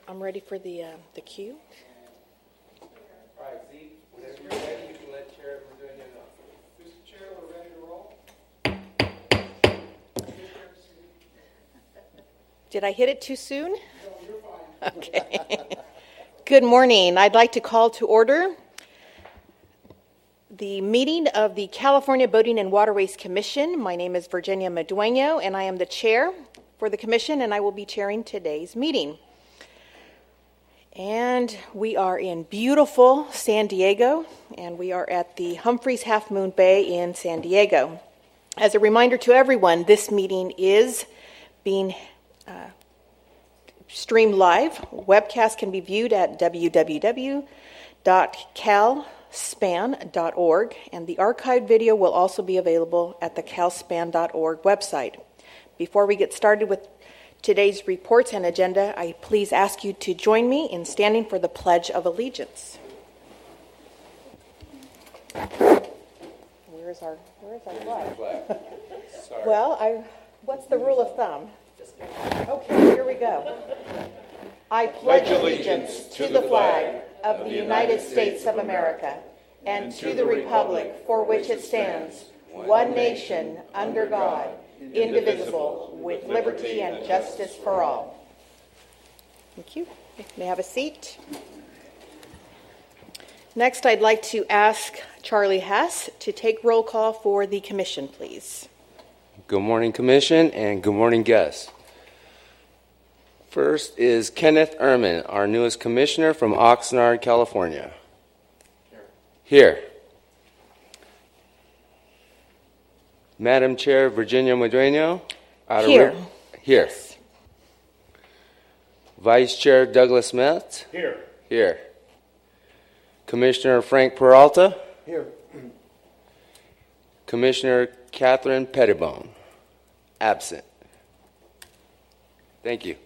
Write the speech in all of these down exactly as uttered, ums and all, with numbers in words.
I'm ready for the uh, the cue. All right, Z, whenever you're ready, you can let Chair Virginia know. Mister Chair, we're ready to roll. Did I hit it too soon? No, you're fine. Okay. Good morning. I'd like to call to order the meeting of the California Boating and Waterways Commission. My name is Virginia Medueño, and I am the chair for the commission, and I will be chairing today's meeting. And we are in beautiful San Diego, and we are at the Humphreys Half Moon Bay in San Diego. As a reminder to everyone, this meeting is being uh, streamed live. Webcast can be viewed at w w w dot cal span dot org, and the archived video will also be available at the cal span dot org website. Before we get started with today's reports and agenda, I please ask you to join me in standing for the Pledge of Allegiance. Where is our Where is our flag? Flag. Sorry. Well, I. What's the rule of thumb? Okay, here we go. I pledge allegiance to the flag of the United States of America and to the republic for which it stands, one nation, under God, indivisible, with liberty and justice for all. Thank you. You may have a seat. Next, I'd like to ask Charlie Hess to take roll call for the commission, please. Good morning, Commission, and good morning, guests. First is Kenneth Ehrman, our newest commissioner from Oxnard, California. Here. Here. Madam Chair Virginia Medueño. Here. Re- Here. Yes. Vice Chair Douglas Smith. Here. Here. Commissioner Frank Peralta. Here. Commissioner Catherine Pettibone. Absent. Thank you.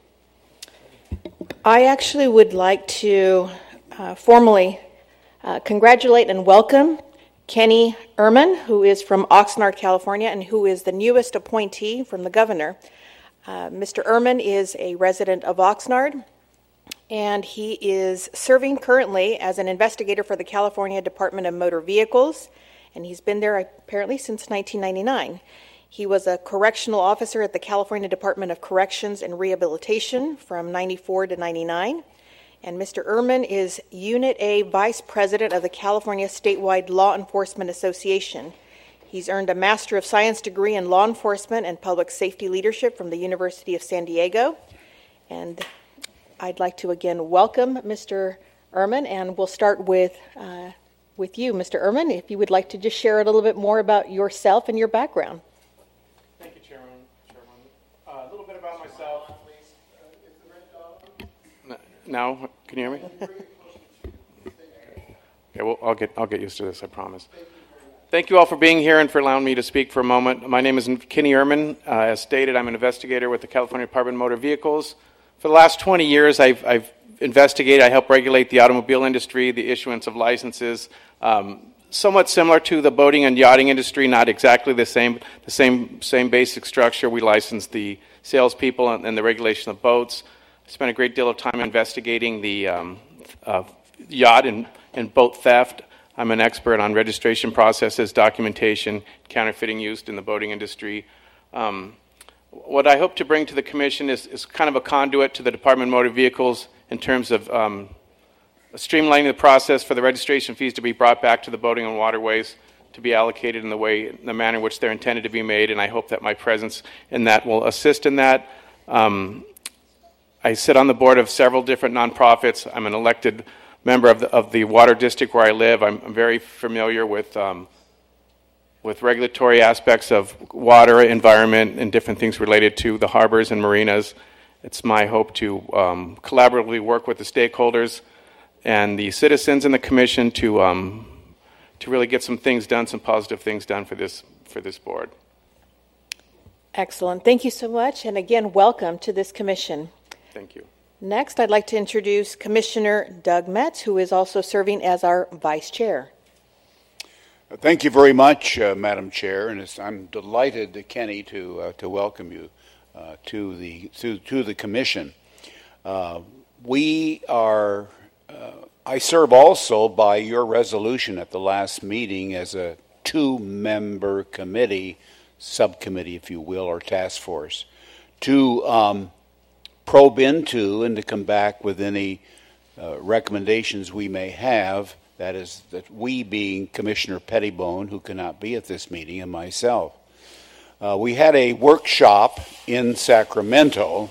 I actually would like to uh, formally uh, congratulate and welcome Kenny Ehrman, who is from Oxnard, California, and who is the newest appointee from the governor. Uh, Mister Ehrman is a resident of Oxnard, and he is serving currently as an investigator for the California Department of Motor Vehicles, and he's been there apparently since nineteen ninety-nine. He was a correctional officer at the California Department of Corrections and Rehabilitation from ninety-four to ninety-nine. And Mister Ehrman is Unit A Vice President of the California Statewide Law Enforcement Association. He's earned a Master of Science degree in Law Enforcement and Public Safety Leadership from the University of San Diego. And I'd like to again welcome Mister Ehrman, and we'll start with uh, with you, Mister Ehrman, if you would like to just share a little bit more about yourself and your background. Thank you, Chairman. Chairman. Uh, a little bit about myself. Now, can you hear me? Okay, well, I'll get I'll get used to this, I promise. Thank you all for being here and for allowing me to speak for a moment. My name is Kenny Ehrman. Uh, as stated, I'm an investigator with the California Department of Motor Vehicles. For the last twenty years, I've, I've investigated, I help regulate the automobile industry, the issuance of licenses, um, somewhat similar to the boating and yachting industry, not exactly the same, the same, same basic structure. We license the salespeople and, and the regulation of boats. I spent a great deal of time investigating the um, uh, yacht and, and boat theft. I'm an expert on registration processes, documentation, counterfeiting used in the boating industry. Um, what I hope to bring to the Commission is, is kind of a conduit to the Department of Motor Vehicles in terms of um, streamlining the process for the registration fees to be brought back to the boating and waterways, to be allocated in the way, in the manner in which they're intended to be made, and I hope that my presence in that will assist in that. Um, I sit on the board of several different nonprofits. I'm an elected member of the, of the water district where I live. I'm, I'm very familiar with um, with regulatory aspects of water, environment, and different things related to the harbors and marinas. It's my hope to um, collaboratively work with the stakeholders and the citizens and the commission to um, to really get some things done, some positive things done for this for this board. Excellent. Thank you so much. And again, welcome to this commission. Thank you. Next, I'd like to introduce Commissioner Doug Metz, who is also serving as our Vice Chair. Thank you very much, uh, Madam Chair, and it's, I'm delighted, uh, Kenny, to uh, to welcome you uh, to the to, to the Commission. Uh, we are, uh, I serve also by your resolution at the last meeting as a two-member committee, subcommittee, if you will, or task force, to um, probe into and to come back with any uh, recommendations we may have. That is, that we being Commissioner Pettibone, who cannot be at this meeting, and myself. Uh, we had a workshop in Sacramento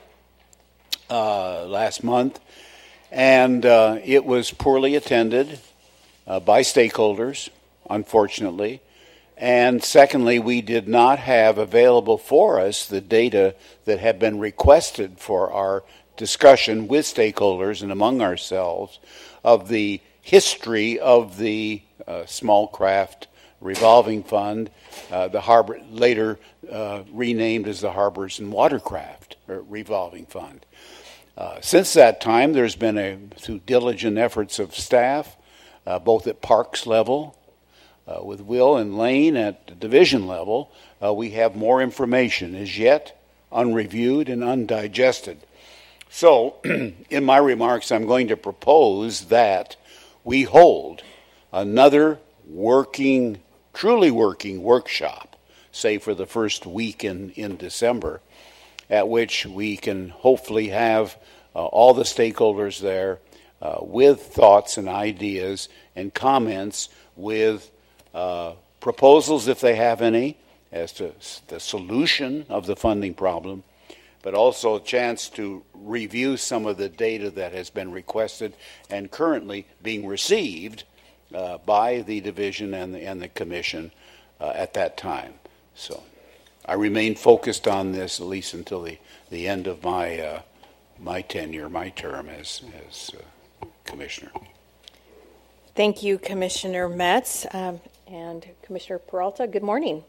uh, last month, and uh, it was poorly attended uh, by stakeholders, unfortunately. And secondly, we did not have available for us the data that had been requested for our discussion with stakeholders and among ourselves of the history of the uh, small craft revolving fund, uh, the harbor later uh, renamed as the Harbors and Watercraft revolving fund. Uh, since that time, there's been a through diligent efforts of staff, uh, both at Parks level, uh, with Will and Lane at the division level, uh, we have more information as yet unreviewed and undigested. So, in my remarks, I'm going to propose that we hold another working, truly working workshop, say for the first week in, in December, at which we can hopefully have uh, all the stakeholders there uh, with thoughts and ideas and comments, with uh, proposals, if they have any, as to the solution of the funding problem, but also a chance to review some of the data that has been requested and currently being received uh, by the division and the, and the commission uh, at that time. So I remain focused on this at least until the, the end of my uh, my tenure, my term as, as uh, commissioner. Thank you, Commissioner Metz. Um, and Commissioner Peralta, good morning.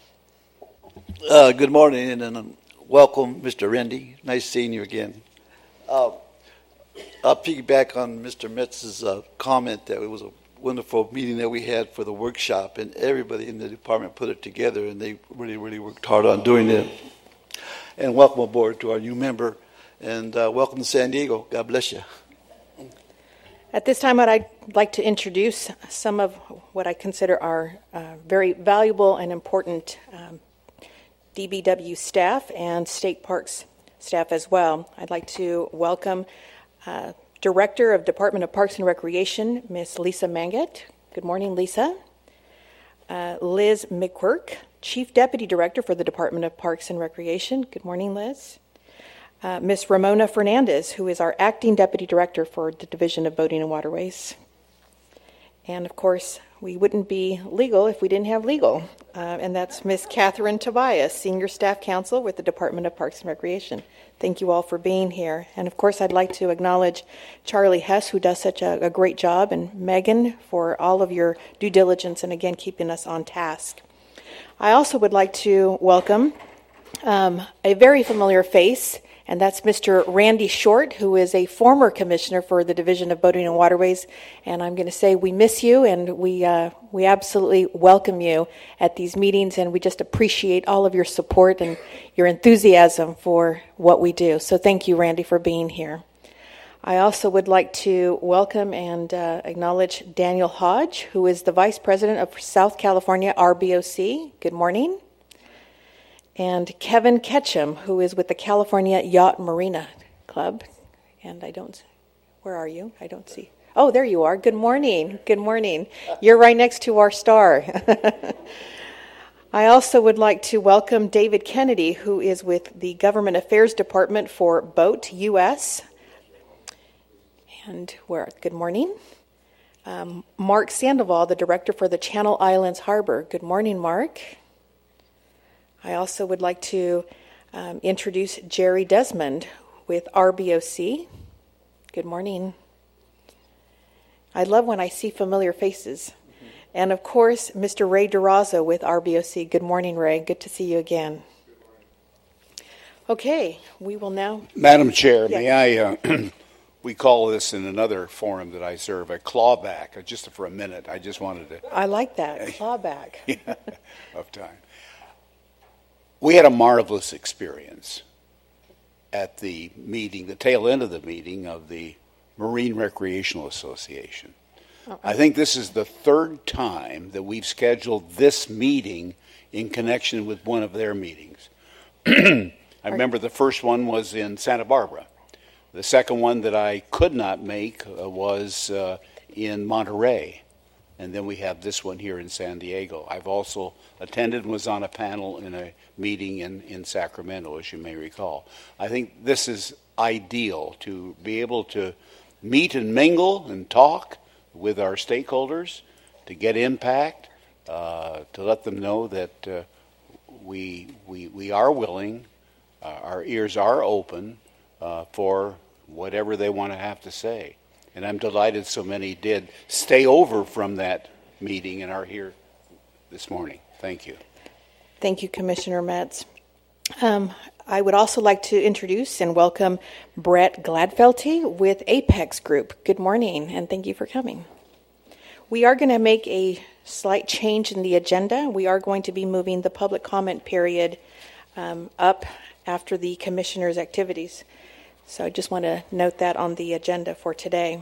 Uh, good morning, and, and um, welcome, Mister Rendy. Nice seeing you again. Uh, I'll piggyback on Mister Metz's uh, comment that it was a wonderful meeting that we had for the workshop, and everybody in the department put it together, and they really, really worked hard on doing it. And welcome aboard to our new member, and uh, welcome to San Diego. God bless you. At this time, I'd like to introduce some of what I consider our uh, very valuable and important um, D B W staff and State Parks staff as well. I'd like to welcome uh, Director of Department of Parks and Recreation, Miss Lisa Manget. Good morning, Lisa. Uh, Liz McQuirk, Chief Deputy Director for the Department of Parks and Recreation. Good morning, Liz. Uh, Miss Ramona Fernandez, who is our Acting Deputy Director for the Division of Boating and Waterways. And, of course, we wouldn't be legal if we didn't have legal. Uh, and that's Miss Catherine Tobias, Senior Staff Counsel with the Department of Parks and Recreation. Thank you all for being here. And, of course, I'd like to acknowledge Charlie Hess, who does such a, a great job, and Megan for all of your due diligence and, again, keeping us on task. I also would like to welcome um, a very familiar face, and that's Mister Randy Short, who is a former commissioner for the Division of Boating and Waterways. And I'm going to say we miss you, and we uh, we absolutely welcome you at these meetings, and we just appreciate all of your support and your enthusiasm for what we do. So thank you, Randy, for being here. I also would like to welcome and uh, acknowledge Daniel Hodge, who is the Vice President of South California R B O C. Good morning. And Kevin Ketchum, who is with the California Yacht Marina Club. And I don't, where are you? I don't see. Oh, there you are. Good morning. Good morning. You're right next to our star. I also would like to welcome David Kennedy, who is with the Government Affairs Department for Boat U S. And where? Good morning. Um, Mark Sandoval, the Director for the Channel Islands Harbor. Good morning, Mark. I also would like to um, introduce Jerry Desmond with R B O C. Good morning. I love when I see familiar faces. Mm-hmm. And of course, Mister Ray Durazo with R B O C. Good morning, Ray. Good to see you again. Okay, we will now... Madam Chair, yes. may I... Uh, we call this in another forum that I serve a clawback. Just for a minute, I just wanted to... I like that, clawback. yeah, of time. We had a marvelous experience at the meeting, the tail end of the meeting of the Marine Recreational Association. Okay. I think this is the third time that we've scheduled this meeting in connection with one of their meetings. I remember the first one was in Santa Barbara. The second one that I could not make uh, was uh, in Monterey. And then we have this one here in San Diego. I've also attended and was on a panel in a meeting in, in Sacramento, as you may recall. I think this is ideal to be able to meet and mingle and talk with our stakeholders, to get impact, uh, to let them know that uh, we, we, we are willing, uh, our ears are open uh, for whatever they want to have to say. And I'm delighted so many did stay over from that meeting and are here this morning. Thank you. Thank you, Commissioner Metz. Um, I would also like to introduce and welcome Brett Gladfelty with Apex Group. Good morning, and thank you for coming. We are going to make a slight change in the agenda. We are going to be moving the public comment period um, up after the commissioner's activities. So I just want to note that on the agenda for today.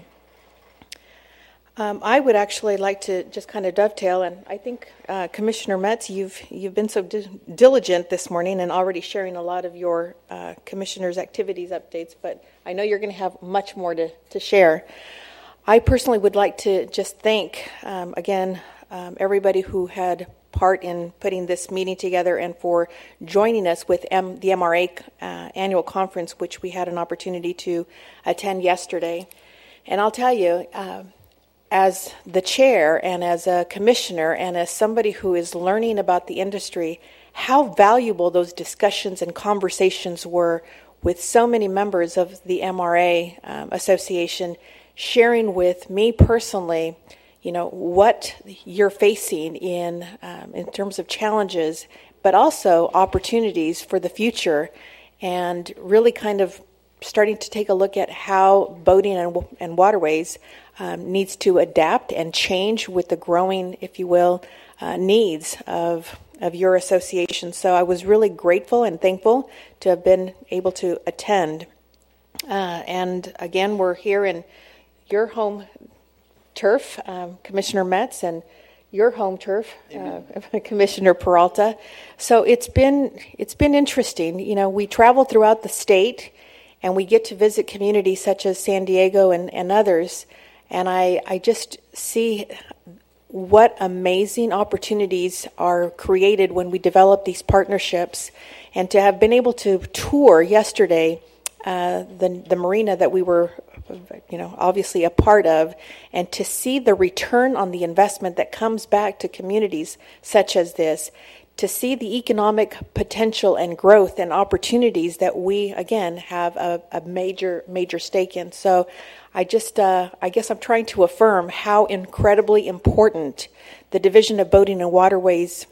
Um, I would actually like to just kind of dovetail, and I think uh, Commissioner Metz, you've you've been so di- diligent this morning and already sharing a lot of your uh, commissioner's activities updates, but I know you're going to have much more to, to share. I personally would like to just thank, um, again, um, everybody who had part in putting this meeting together and for joining us with M- the M R A uh, annual conference, which we had an opportunity to attend yesterday. And I'll tell you, uh, as the chair and as a commissioner and as somebody who is learning about the industry, how valuable those discussions and conversations were with so many members of the M R A um, Association, sharing with me personally, you know, what you're facing in um, in terms of challenges, but also opportunities for the future, and really kind of starting to take a look at how boating and, and waterways um, needs to adapt and change with the growing, if you will, uh, needs of of your association. So I was really grateful and thankful to have been able to attend. Uh, and again, we're here in your home turf, um, Commissioner Metz, and your home turf, uh, Commissioner Peralta. So it's been it's been interesting. You know, we travel throughout the state, and we get to visit communities such as San Diego and, and others. And I, I just see what amazing opportunities are created when we develop these partnerships. And to have been able to tour yesterday uh, the the marina that we were, you know, obviously a part of, and to see the return on the investment that comes back to communities such as this, to see the economic potential and growth and opportunities that we, again, have a, a major, major stake in. So I just, uh, I guess I'm trying to affirm how incredibly important the Division of Boating and Waterways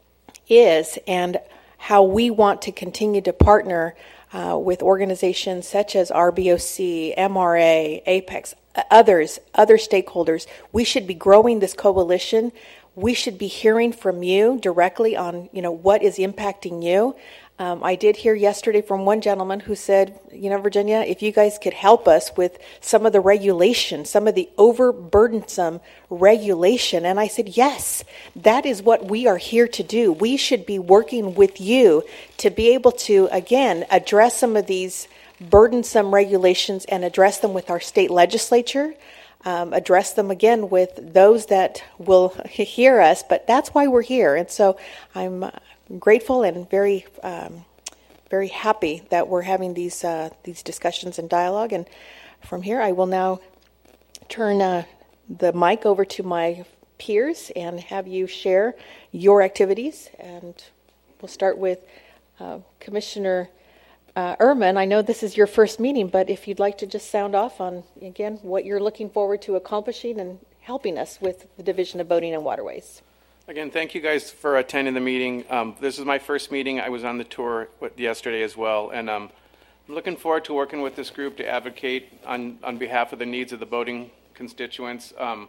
is, and how we want to continue to partner Uh, with organizations such as R B O C, M R A, Apex, others, other stakeholders. We should be growing this coalition. We should be hearing from you directly on, you know, what is impacting you. Um, I did hear yesterday from one gentleman who said, you know, Virginia, if you guys could help us with some of the regulation, some of the overburdensome regulation. And I said, yes, that is what we are here to do. We should be working with you to be able to, again, address some of these burdensome regulations and address them with our state legislature, um, address them again with those that will hear us. But that's why we're here. And so I'm grateful and very, um, very happy that we're having these uh, these discussions and dialogue. And from here, I will now turn uh, the mic over to my peers and have you share your activities. And we'll start with uh, Commissioner uh, Ehrman. I know this is your first meeting, but if you'd like to just sound off on, again, what you're looking forward to accomplishing and helping us with the Division of Boating and Waterways. Again, thank you guys for attending the meeting. Um, this is my first meeting. I was on the tour yesterday as well, and um, I'm looking forward to working with this group to advocate on, on behalf of the needs of the boating constituents. Um,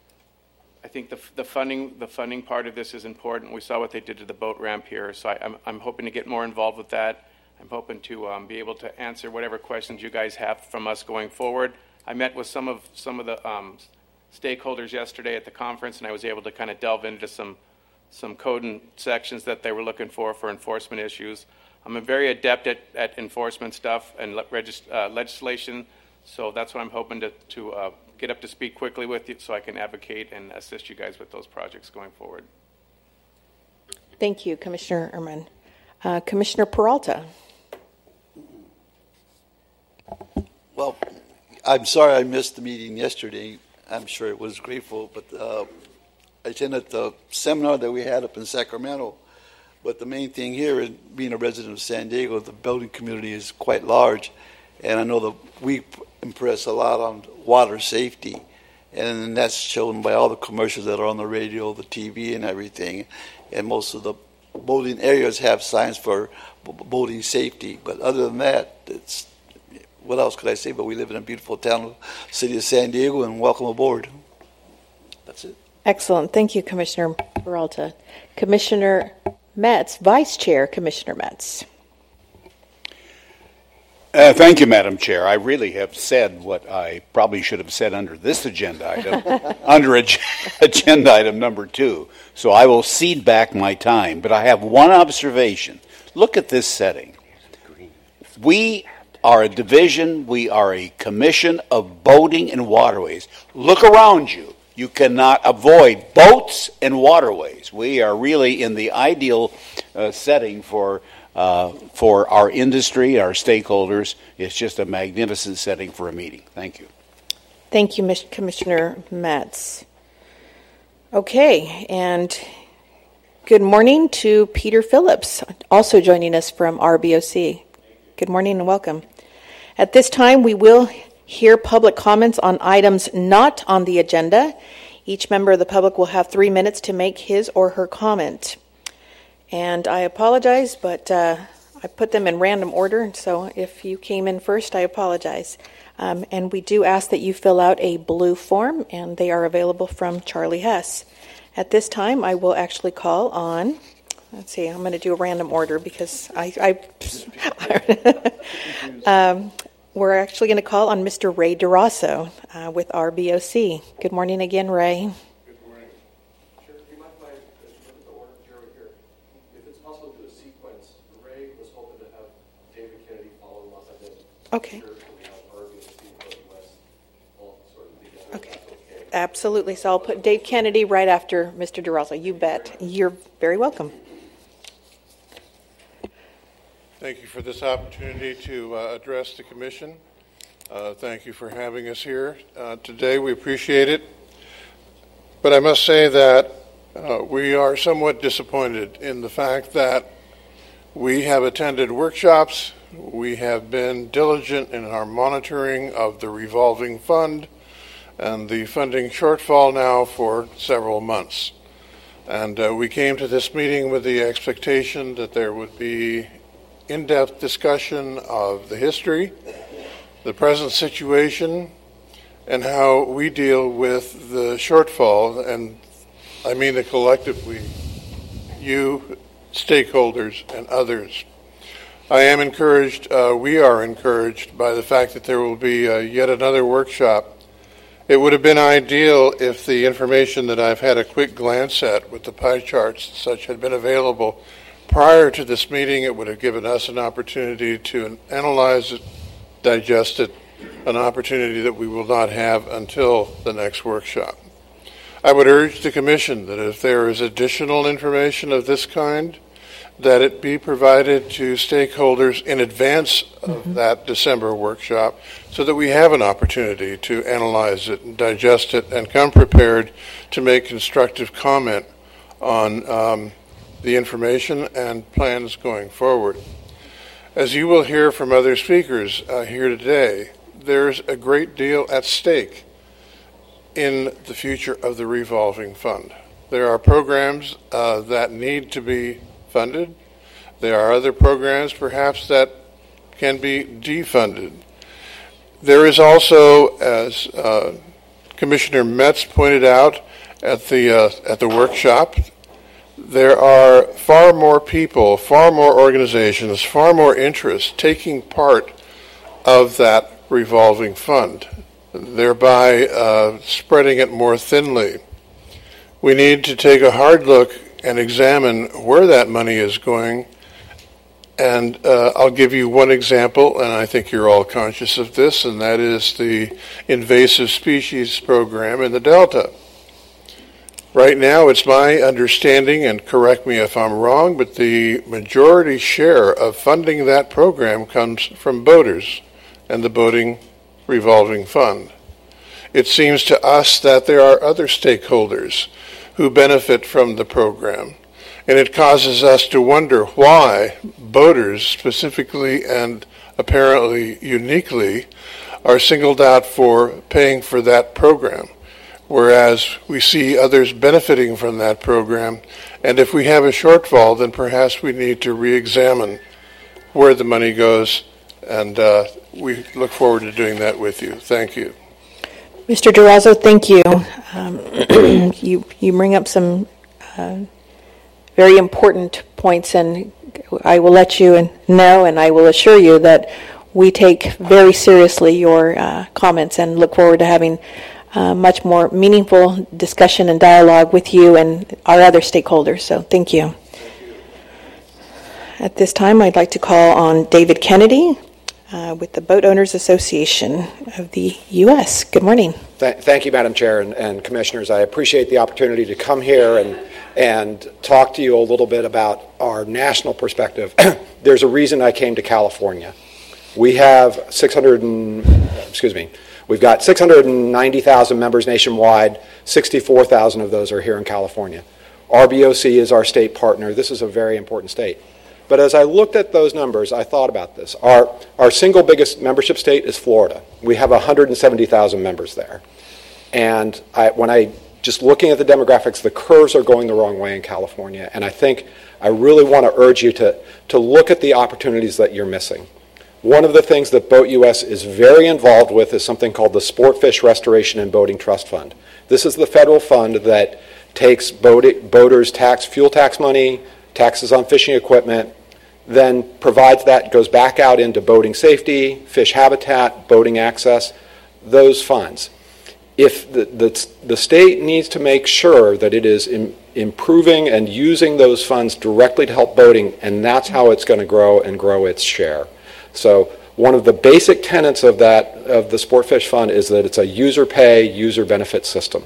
I think the, the funding the funding part of this is important. We saw what they did to the boat ramp here, so I, I'm, I'm hoping to get more involved with that. I'm hoping to um, be able to answer whatever questions you guys have from us going forward. I met with some of some of the um, stakeholders yesterday at the conference, and I was able to kind of delve into some some code and sections that they were looking for for enforcement issues. I'm a very adept at, at enforcement stuff and le- regis- uh, legislation, so that's what I'm hoping to, to uh, get up to speed quickly with you so I can advocate and assist you guys with those projects going forward. Thank you, Commissioner Ehrman. Uh, Commissioner Peralta. Well, I'm sorry I missed the meeting yesterday. I'm sure it was grateful, but uh, I attended the seminar that we had up in Sacramento. But the main thing here is being a resident of San Diego, the building community is quite large, and I know that we impress a lot on water safety, and that's shown by all the commercials that are on the radio, the T V, and everything. And most of the boating areas have signs for boating safety. But other than that, it's, what else could I say? But we live in a beautiful town, city of San Diego, and welcome aboard. That's it. Excellent. Thank you, Commissioner Peralta. Commissioner Metz, Vice Chair Commissioner Metz. Uh, thank you, Madam Chair. I really have said what I probably should have said under this agenda item, under ag- agenda item number two. So I will cede back my time. But I have one observation. Look at this setting. We are a division, we are a commission of boating and waterways. Look around you. You cannot avoid boats and waterways. We are really in the ideal uh, setting for uh, for our industry, our stakeholders. It's just a magnificent setting for a meeting. Thank you. Thank you, Commissioner Metz. Okay, and good morning to Peter Phillips, also joining us from R B O C. Good morning and welcome. At this time, we will hear public comments on items not on the agenda. Each member of the public will have three minutes to make his or her comment. And I apologize, but uh, I put them in random order, so if you came in first, I apologize. Um, and we do ask that you fill out a blue form, and they are available from Charlie Hess. At this time, I will actually call on, let's see, I'm going to do a random order because I, I um, we're actually going to call on Mister Ray DeRosso uh, with R B O C. Good morning again, Ray. Good morning. Chair, if you might mind, if you look at the order, Chair, right here, if it's possible to do a sequence, Ray was hoping to have David Kennedy following up on this. Okay. Sure, so we have R B O C and O U S all sort of together. Okay. Okay. Absolutely. So I'll put Dave Kennedy right after Mister DeRosso. You bet. You're very welcome. Thank you for this opportunity to uh, address the Commission. Uh, thank you for having us here uh, today. We appreciate it. But I must say that uh, we are somewhat disappointed in the fact that we have attended workshops, we have been diligent in our monitoring of the revolving fund and the funding shortfall now for several months. And uh, we came to this meeting with the expectation that there would be in-depth discussion of the history, the present situation, and how we deal with the shortfall, and I mean the collective we, you, stakeholders, and others. I am encouraged, uh, we are encouraged by the fact that there will be uh, yet another workshop. It would have been ideal if the information that I've had a quick glance at with the pie charts and such had been available prior to this meeting. It would have given us an opportunity to analyze it, digest it, an opportunity that we will not have until the next workshop. I would urge the Commission that if there is additional information of this kind, that it be provided to stakeholders in advance of mm-hmm. that December workshop so that we have an opportunity to analyze it and digest it and come prepared to make constructive comment on um, the information and plans going forward. As you will hear from other speakers uh, here today, there's a great deal at stake in the future of the revolving fund. There are programs uh, that need to be funded. There are other programs perhaps that can be defunded. There is also, as uh, Commissioner Metz pointed out at the uh, at the workshop, there are far more people, far more organizations, far more interests taking part of that revolving fund, thereby uh, spreading it more thinly. We need to take a hard look and examine where that money is going. And uh, I'll give you one example, and I think you're all conscious of this, and that is the invasive species program in the Delta. Right now, it's my understanding, and correct me if I'm wrong, but the majority share of funding that program comes from boaters and the Boating Revolving Fund. It seems to us that there are other stakeholders who benefit from the program. And it causes us to wonder why boaters specifically and apparently uniquely are singled out for paying for that program, whereas we see others benefiting from that program. And if we have a shortfall, then perhaps we need to re-examine where the money goes, and uh, we look forward to doing that with you. Thank you. Mister Durazo, thank you. Um, you you bring up some uh, very important points, and I will let you know, and I will assure you that we take very seriously your uh, comments and look forward to having uh, much more meaningful discussion and dialogue with you and our other stakeholders. So thank you. Thank you. At this time, I'd like to call on David Kennedy uh, with the Boat Owners Association of the U S Good morning. Th- thank you, Madam Chair and, and Commissioners. I appreciate the opportunity to come here and and talk to you a little bit about our national perspective. There's a reason I came to California. We have six hundred, and, excuse me, we've got six hundred ninety thousand members nationwide. sixty-four thousand of those are here in California. R B O C is our state partner. This is a very important state. But as I looked at those numbers, I thought about this. Our, our single biggest membership state is Florida. We have one hundred seventy thousand members there. And I, when I just looking at the demographics, the curves are going the wrong way in California, and I think I really want to urge you to, to look at the opportunities that you're missing. One of the things that Boat U S is very involved with is something called the Sportfish Restoration and Boating Trust Fund. This is the federal fund that takes boat, boaters' tax, fuel tax money, taxes on fishing equipment, then provides that, goes back out into boating safety, fish habitat, boating access, those funds. If the, the, the state needs to make sure that it is in, improving and using those funds directly to help boating, and that's how it's going to grow and grow its share. So one of the basic tenets of that of the Sportfish Fund is that it's a user pay, user benefit system,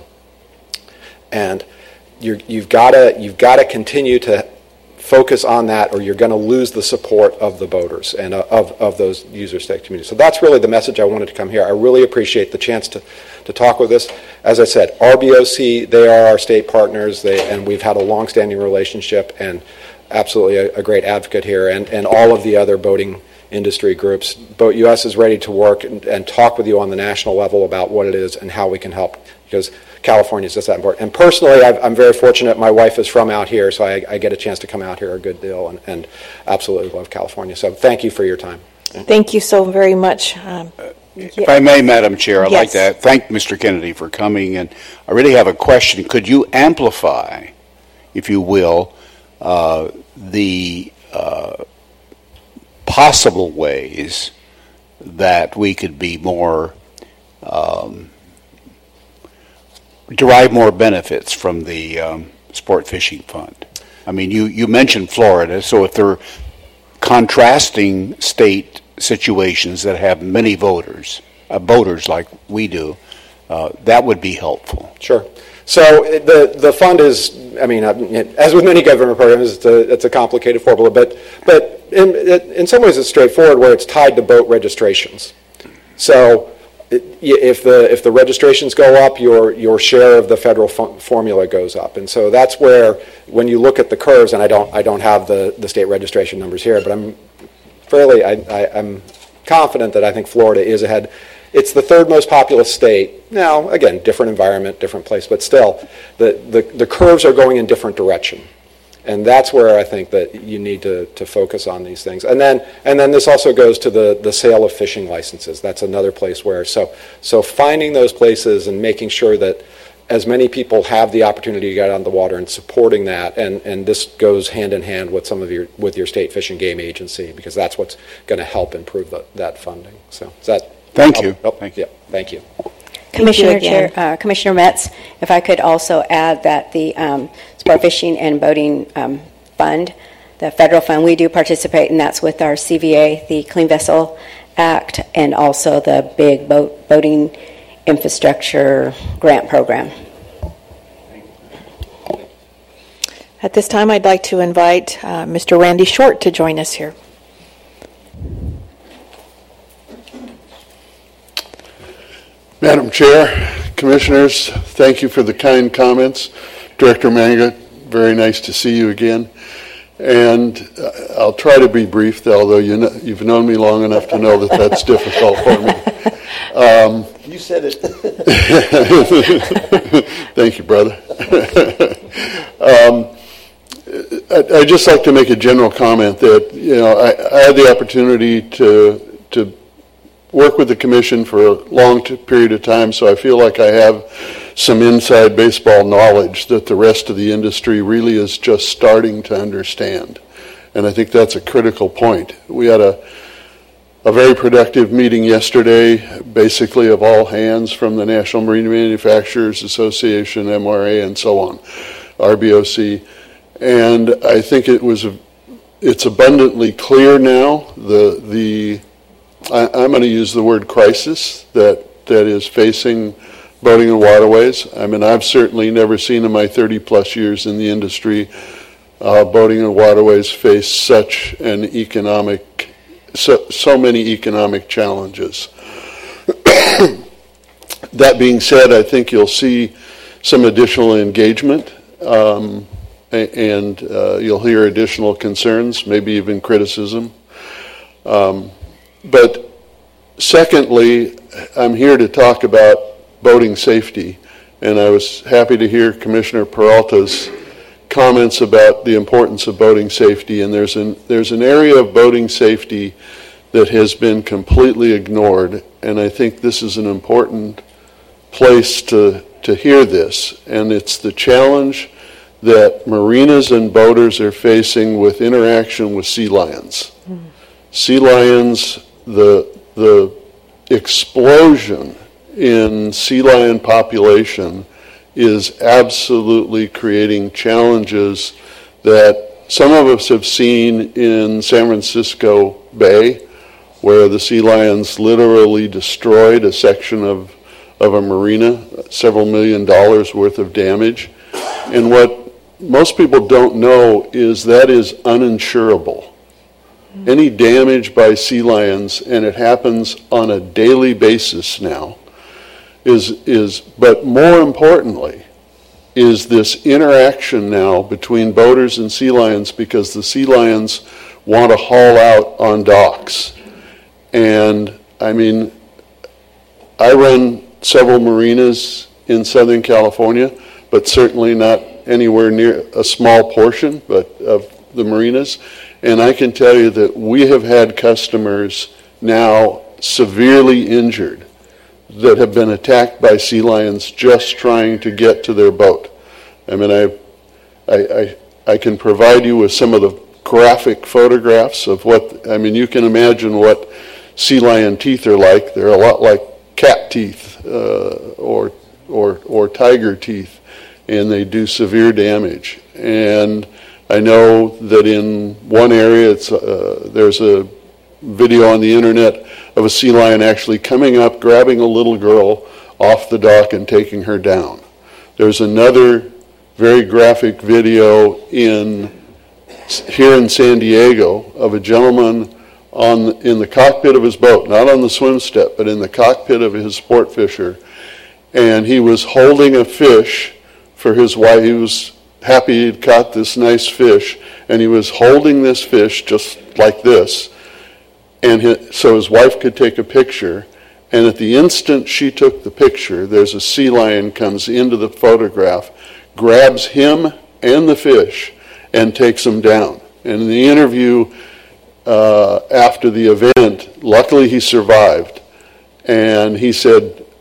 and you're, you've got to you've got to continue to focus on that, or you're going to lose the support of the boaters and uh, of, of those user state communities. So that's really the message I wanted to come here. I really appreciate the chance to, to talk with us. As I said, R B O C, they are our state partners, they, and we've had a long-standing relationship, and absolutely a, a great advocate here, and, and all of the other boating industry groups. Boat U S is ready to work and, and talk with you on the national level about what it is and how we can help, because California is just that important. And personally, I've, I'm very fortunate. My wife is from out here, so I, I get a chance to come out here a good deal, and, and absolutely love California. So thank you for your time. Thank you so very much. Um, uh, if I may, Madam Chair, I'd yes. like to thank Mister Kennedy for coming. And I really have a question. Could you amplify, if you will, uh, the uh, possible ways that we could be more um, derive more benefits from the um, Sport Fishing Fund? I mean, you, you mentioned Florida, so if there are contrasting state situations that have many voters, uh, boaters like we do, uh, that would be helpful. Sure. So the the fund is, I mean, as with many government programs, it's a, it's a complicated formula, but but in, in some ways it's straightforward where it's tied to boat registrations. So if the if the registrations go up, your your share of the federal formula goes up, and so that's where, when you look at the curves, and I don't I don't have the, the state registration numbers here, but I'm fairly I, I, I'm confident that I think Florida is ahead. It's the third most populous state. Now, again, different environment, different place, but still, the, the, the curves are going in different direction. And that's where I think that you need to, to focus on these things. And then and then this also goes to the, the sale of fishing licenses. That's another place where, so so finding those places and making sure that as many people have the opportunity to get on the water and supporting that, and, and this goes hand in hand with some of your with your state fish and game agency, because that's what's going to help improve the, that funding. So is that Thank oh, you. Oh, Thank you. Yeah, thank you. Commissioner Thank you again. Chair, uh, Commissioner Metz, if I could also add that the um, Sport Fishing and Boating um, Fund, the federal fund, we do participate, and that's with our C V A, the Clean Vessel Act, and also the big boat boating infrastructure grant program. At this time, I'd like to invite uh, Mister Randy Short to join us here. Madam Chair, Commissioners, thank you for the kind comments. Director Manga, very nice to see you again. And uh, I'll try to be brief, although you know, you've known me long enough to know that that's difficult for me. Um, You said it. Thank you, brother. um, I, I'd just like to make a general comment that, you know, I, I had the opportunity to to work with the commission for a long t- period of time, so I feel like I have some inside baseball knowledge that the rest of the industry really is just starting to understand. And I think that's a critical point. We had a a very productive meeting yesterday, basically of all hands from the National Marine Manufacturers Association, M R A, and so on, R B O C. And I think it was, it's abundantly clear now, the, the I, I'm going to use the word crisis that, that is facing boating and waterways. I mean, I've certainly never seen in my thirty plus years in the industry, uh, boating and waterways face such an economic So, so many economic challenges. That being said, I think you'll see some additional engagement, um, and uh, you'll hear additional concerns, maybe even criticism. Um, but secondly, I'm here to talk about boating safety, and I was happy to hear Commissioner Peralta's comments about the importance of boating safety, and there's an there's an area of boating safety that has been completely ignored, and I think this is an important place to to hear this, and it's the challenge that marinas and boaters are facing with interaction with sea lions. Mm. Sea lions, the the explosion in sea lion population is absolutely creating challenges that some of us have seen in San Francisco Bay, where the sea lions literally destroyed a section of, of a marina, several million dollars worth of damage. And what most people don't know is that is uninsurable. Mm-hmm. Any damage by sea lions, and it happens on a daily basis now, Is, is, but more importantly, is this interaction now between boaters and sea lions, because the sea lions want to haul out on docks. And I mean, I run several marinas in Southern California, but certainly not anywhere near a small portion but of the marinas. And I can tell you that we have had customers now severely injured that have been attacked by sea lions just trying to get to their boat. I mean, I, I, I, I can provide you with some of the graphic photographs of what, I mean, you can imagine what sea lion teeth are like. They're a lot like cat teeth uh, or, or, or tiger teeth, and they do severe damage. And I know that in one area, it's, uh, there's a video on the internet of a sea lion actually coming up, grabbing a little girl off the dock and taking her down. There's another very graphic video in here in San Diego of a gentleman on in the cockpit of his boat, not on the swim step, but in the cockpit of his sport fisher, and he was holding a fish for his wife. He was happy he'd caught this nice fish, and he was holding this fish just like this, and his, so his wife could take a picture. And at the instant she took the picture, there's a sea lion comes into the photograph, grabs him and the fish, and takes him down. And in the interview uh, after the event, luckily he survived. And he said, I,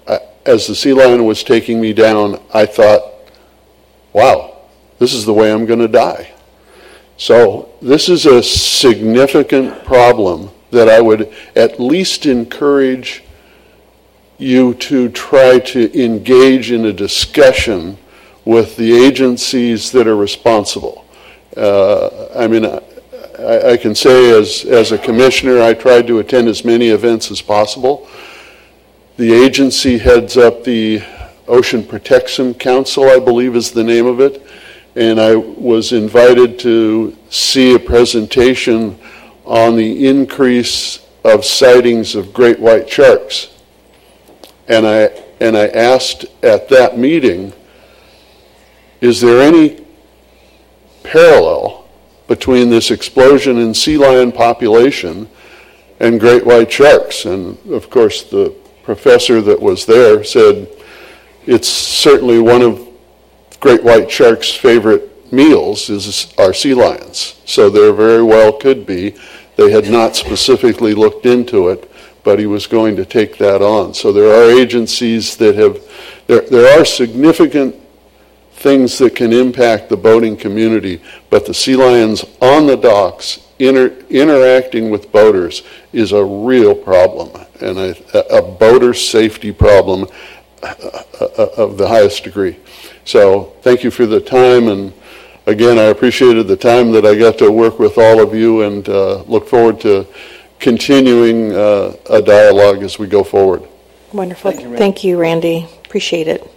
as the sea lion was taking me down, I thought, wow, this is the way I'm going to die. So this is a significant problem that I would at least encourage you to try to engage in a discussion with the agencies that are responsible. Uh, I mean, I, I can say as, as a commissioner, I tried to attend as many events as possible. The agency heads up the Ocean Protection Council, I believe is the name of it, and I was invited to see a presentation on the increase of sightings of great white sharks. And I, and I asked at that meeting, is there any parallel between this explosion in sea lion population and great white sharks? And of course the professor that was there said it's certainly one of great white sharks' favorite meals is our sea lions. So there very well could be. They had not specifically looked into it, but he was going to take that on. So there are agencies that have, there, there are significant things that can impact the boating community, but the sea lions on the docks inter, interacting with boaters is a real problem, and a, a boater safety problem of the highest degree. So thank you for the time, and again, I appreciated the time that I got to work with all of you, and uh, look forward to continuing uh, a dialogue as we go forward. Wonderful. Thank you, Thank you, Randy. Appreciate it.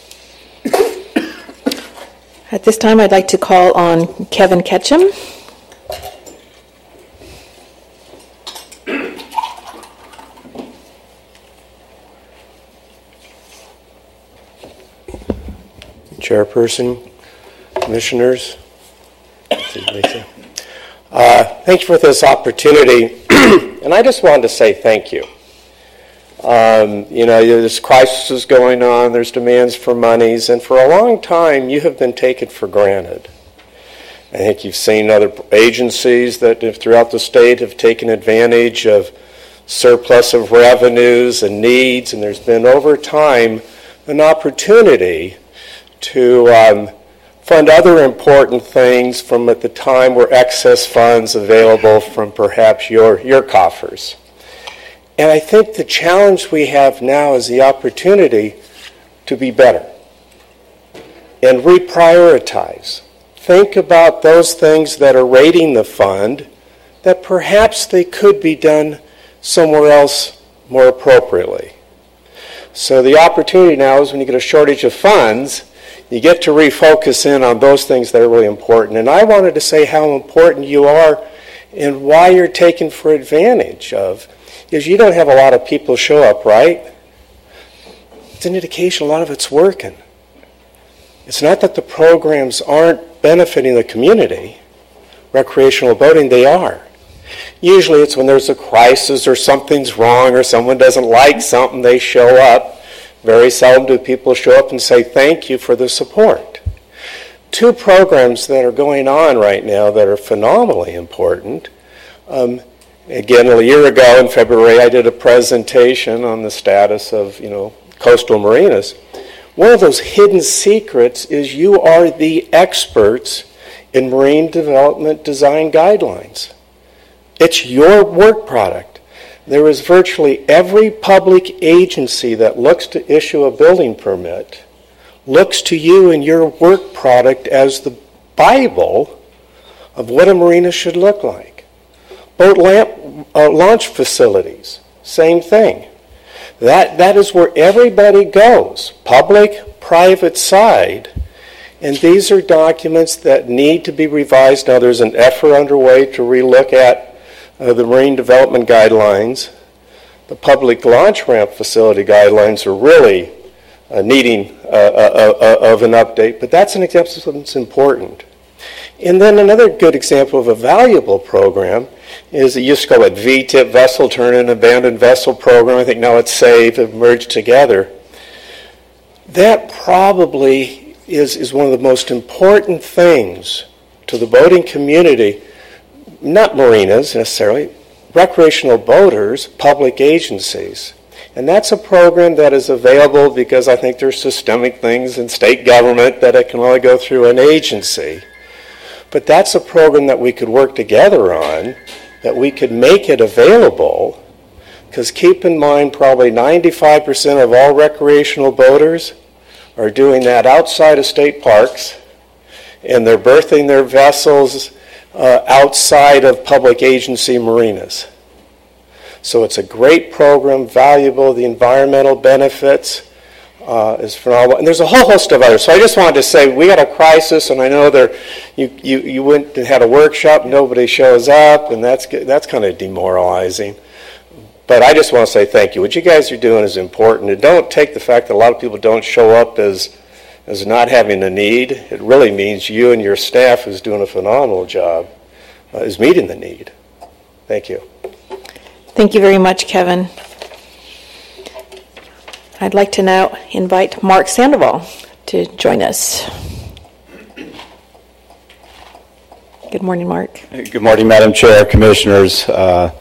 At this time, I'd like to call on Kevin Ketchum. Chairperson, commissioners, Lisa. Uh, thank you for this opportunity, and I just wanted to say thank you. Um, you know, this crisis is going on, there's demands for monies, and for a long time you have been taken for granted. I think you've seen other agencies that have, throughout the state have taken advantage of surplus of revenues and needs, and there's been over time an opportunity to um, fund other important things from at the time were excess funds available from perhaps your, your coffers. And I think the challenge we have now is the opportunity to be better and reprioritize. Think about those things that are raiding the fund that perhaps they could be done somewhere else more appropriately. So the opportunity now is when you get a shortage of funds, you get to refocus in on those things that are really important. And I wanted to say how important you are and why you're taken for advantage of. Because you don't have a lot of people show up, right? It's an indication a lot of it's working. It's not that the programs aren't benefiting the community. Recreational boating, they are. Usually it's when there's a crisis or something's wrong or someone doesn't like something, they show up. Very seldom do people show up and say thank you for the support. Two programs that are going on right now that are phenomenally important. Um, Again, a year ago in February, I did a presentation on the status of, you know, coastal marinas. One of those hidden secrets is you are the experts in marine development design guidelines. It's your work product. There is virtually every public agency that looks to issue a building permit looks to you and your work product as the Bible of what a marina should look like. Boat lamp, uh, launch facilities, same thing. That that is where everybody goes, public, private side. And these are documents that need to be revised. Now there's an effort underway to relook at uh, the marine development guidelines. The public launch ramp facility guidelines are really uh, needing uh, uh, uh, of an update, but that's an example of something that's important. And then another good example of a valuable program is it used to call it V TIP, Vessel Turn and Abandoned Vessel Program. I think now it's SAVE, have merged together. That probably is, is one of the most important things to the boating community, not marinas necessarily, recreational boaters, public agencies. And that's a program that is available because I think there's systemic things in state government that it can only go through an agency. But that's a program that we could work together on, that we could make it available, because keep in mind probably ninety-five percent of all recreational boaters are doing that outside of state parks, and they're berthing their vessels uh, outside of public agency marinas. So it's a great program, valuable, the environmental benefits uh, is phenomenal. And there's a whole host of others. So I just wanted to say, we got a crisis, and I know there, you, you, you went and had a workshop, nobody shows up, and that's, that's kind of demoralizing. But I just want to say thank you. What you guys are doing is important. And don't take the fact that a lot of people don't show up as, as not having a need. It really means you and your staff, who's doing a phenomenal job, uh, is meeting the need. Thank you. Thank you very much, Kevin. I'd like to now invite Mark Sandoval to join us. Good morning, Mark. Good morning, Madam Chair, Commissioners, uh,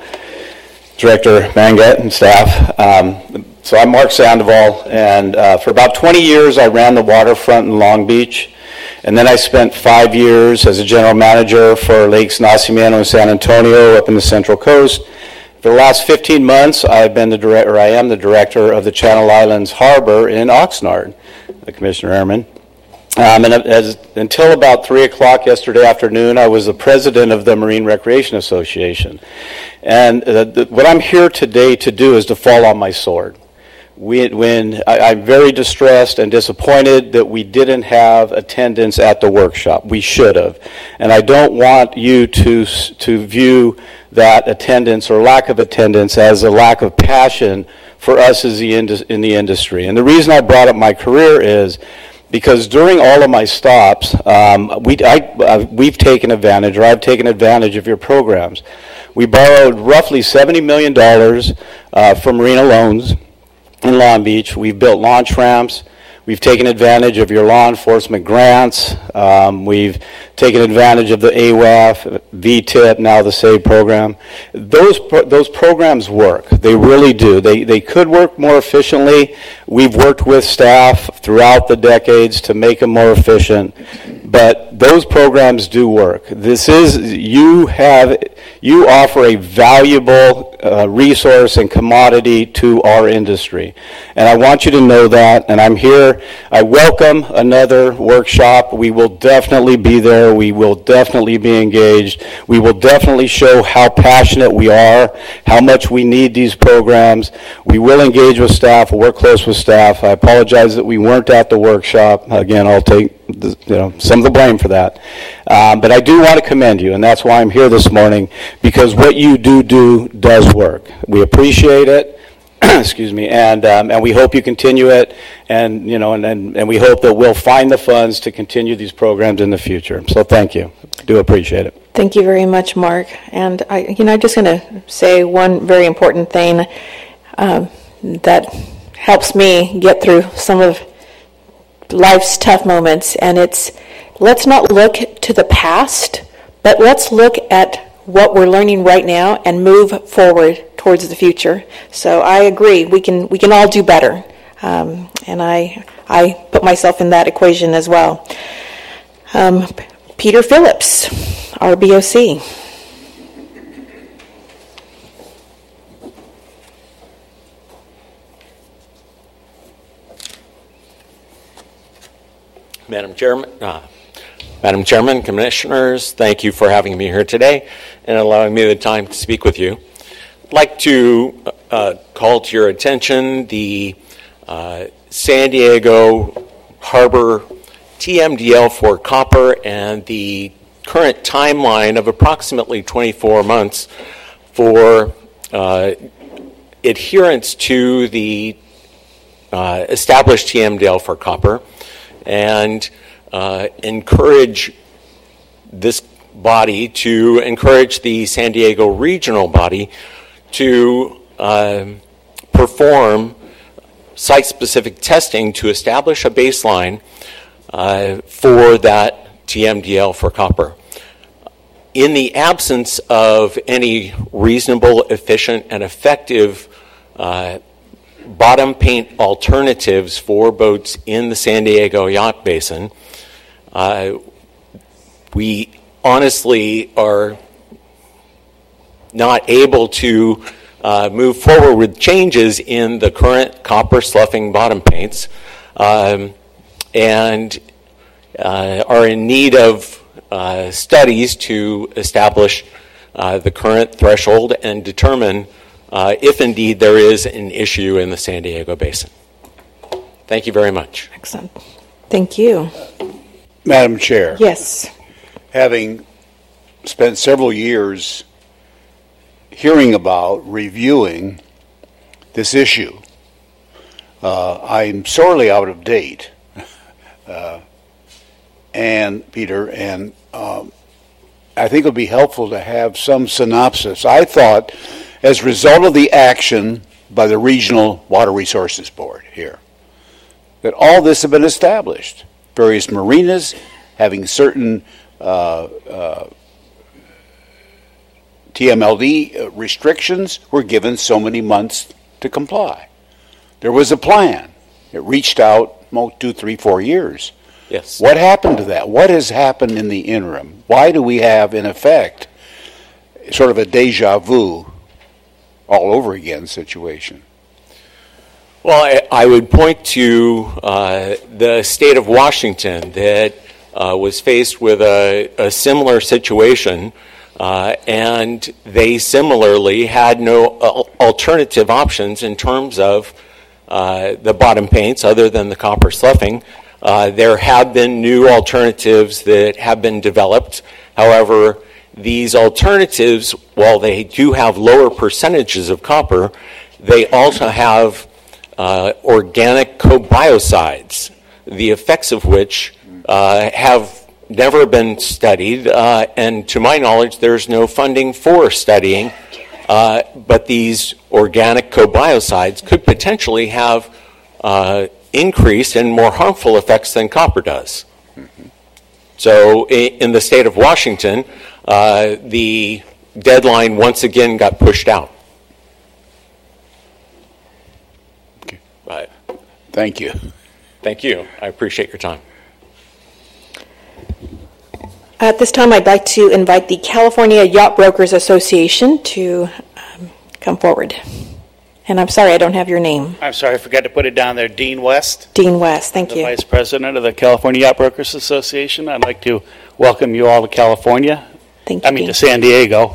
Director Mangat, and staff. Um, so I'm Mark Sandoval, and uh, for about twenty years I ran the waterfront in Long Beach, and then I spent five years as a general manager for Lakes Nacimiento and San Antonio up in the Central Coast. For the last fifteen months, I've been the director, I am the director of the Channel Islands Harbor in Oxnard, Commissioner Ehrman. Um, and as, until about three o'clock yesterday afternoon, I was the president of the Marine Recreation Association. And uh, the, what I'm here today to do is to fall on my sword. We, when I, I'm very distressed and disappointed that we didn't have attendance at the workshop. We should have. And I don't want you to to view that attendance or lack of attendance as a lack of passion for us as the indus- in the industry. And the reason I brought up my career is because during all of my stops, um, we, I, uh, we've taken advantage, or I've taken advantage of your programs. We borrowed roughly seventy million dollars uh, from Marina Loans in Long Beach. We've built launch ramps. We've taken advantage of your law enforcement grants. Um, we've taken advantage of the A W A F, V TIP, now the SAVE program. Those pro- those programs work. They really do. They they could work more efficiently. We've worked with staff throughout the decades to make them more efficient. But those programs do work. This is, you have, you offer a valuable uh, resource and commodity to our industry. And I want you to know that, and I'm here. I welcome another workshop. We will definitely be there. We will definitely be engaged. We will definitely show how passionate we are, how much we need these programs. We will engage with staff, we'll work close with staff. I apologize that we weren't at the workshop. Again, I'll take the, you know, some of the blame for that. Um, but I do want to commend you, and that's why I'm here this morning, because what you do do does work. We appreciate it. Excuse me, and um, and we hope you continue it, and you know, and, and and we hope that we'll find the funds to continue these programs in the future. So thank you. I do appreciate it. Thank you very much, Mark. And I, you know, I'm just going to say one very important thing um, that helps me get through some of life's tough moments, and it's let's not look to the past, but let's look at what we're learning right now and move forward towards the future. So I agree, we can we can all do better, um, and I I put myself in that equation as well. Um, Peter Phillips, R B O C. Madam Chairman, uh, Madam Chairman, Commissioners, thank you for having me here today and allowing me the time to speak with you. I'd like to uh, call to your attention the uh, San Diego Harbor T M D L for copper and the current timeline of approximately twenty-four months for uh, adherence to the uh, established T M D L for copper, and uh, encourage this body to encourage the San Diego regional body to uh, perform site-specific testing to establish a baseline uh, for that T M D L for copper. In the absence of any reasonable, efficient, and effective uh, bottom paint alternatives for boats in the San Diego Yacht Basin, uh, we honestly are not able to uh, move forward with changes in the current copper sloughing bottom paints, um, and uh, are in need of uh, studies to establish uh, the current threshold and determine uh, if indeed there is an issue in the San Diego Basin. Thank you very much. Excellent. Thank you. Madam Chair. Yes. Having spent several years hearing about, reviewing this issue, uh, I'm sorely out of date. Uh, and, Peter, and um, I think it would be helpful to have some synopsis. I thought, as a result of the action by the Regional Water Resources Board here, that all this had been established. Various marinas having certain uh, uh, T M L D restrictions were given so many months to comply. There was a plan. It reached out two, three, four years. Yes. What happened to that? What has happened in the interim? Why do we have, in effect, sort of a deja vu all over again situation? Well, I, I would point to uh, the state of Washington that uh, was faced with a, a similar situation, uh, and they similarly had no al- alternative options in terms of uh, the bottom paints other than the copper sloughing. Uh, there have been new alternatives that have been developed. However, these alternatives, while they do have lower percentages of copper, they also have uh, organic cobiocides, the effects of which uh, have never been studied, uh, and to my knowledge, there's no funding for studying. Uh, but these organic cobiocides could potentially have uh, increased and more harmful effects than copper does. Mm-hmm. So in the state of Washington, uh, the deadline once again got pushed out. Okay. Right. Thank you. Thank you. I appreciate your time. At this time, I'd like to invite the California Yacht Brokers Association to um, come forward. And I'm sorry, I don't have your name. I'm sorry, I forgot to put it down there. Dean West. Dean West, thank the you. Vice President of the California Yacht Brokers Association. I'd like to welcome you all to California. Thank you, I mean, Dean. to San Diego.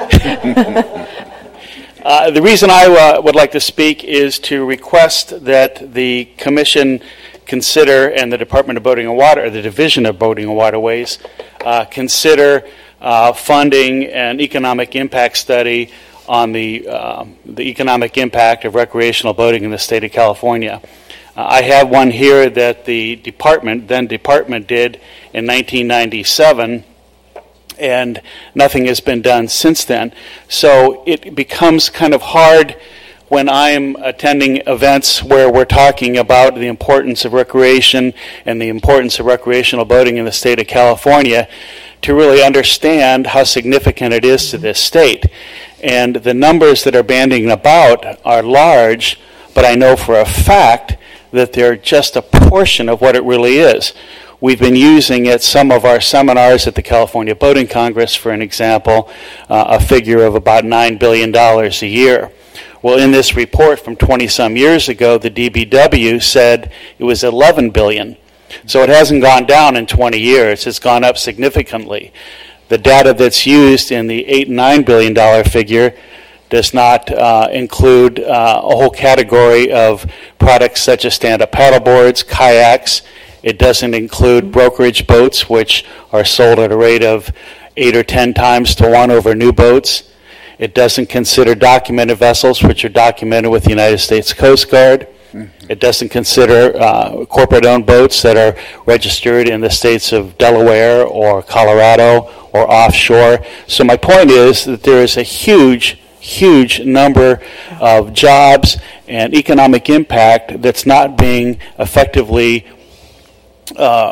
uh, the reason I uh, would like to speak is to request that the Commission consider, and the Department of Boating and Water, or the Division of Boating and Waterways, uh, consider uh, funding an economic impact study on the uh, the economic impact of recreational boating in the state of California. Uh, I have one here that the department, then department, did in nineteen ninety-seven, and nothing has been done since then. So it becomes kind of hard when I'm attending events where we're talking about the importance of recreation and the importance of recreational boating in the state of California to really understand how significant it is to this state. And the numbers that are banding about are large, but I know for a fact that they're just a portion of what it really is. We've been using at some of our seminars at the California Boating Congress, for an example, uh, a figure of about nine billion dollars a year. Well, in this report from twenty-some years ago, the D B W said it was eleven billion dollars. So it hasn't gone down in twenty years. It's gone up significantly. The data that's used in the eight and nine billion dollars figure does not uh, include uh, a whole category of products such as stand-up paddleboards, kayaks. It doesn't include brokerage boats, which are sold at a rate of eight or ten times to one over new boats. It doesn't consider documented vessels, which are documented with the United States Coast Guard. Mm-hmm. It doesn't consider uh, corporate-owned boats that are registered in the states of Delaware or Colorado or offshore. So my point is that there is a huge, huge number of jobs and economic impact that's not being effectively uh,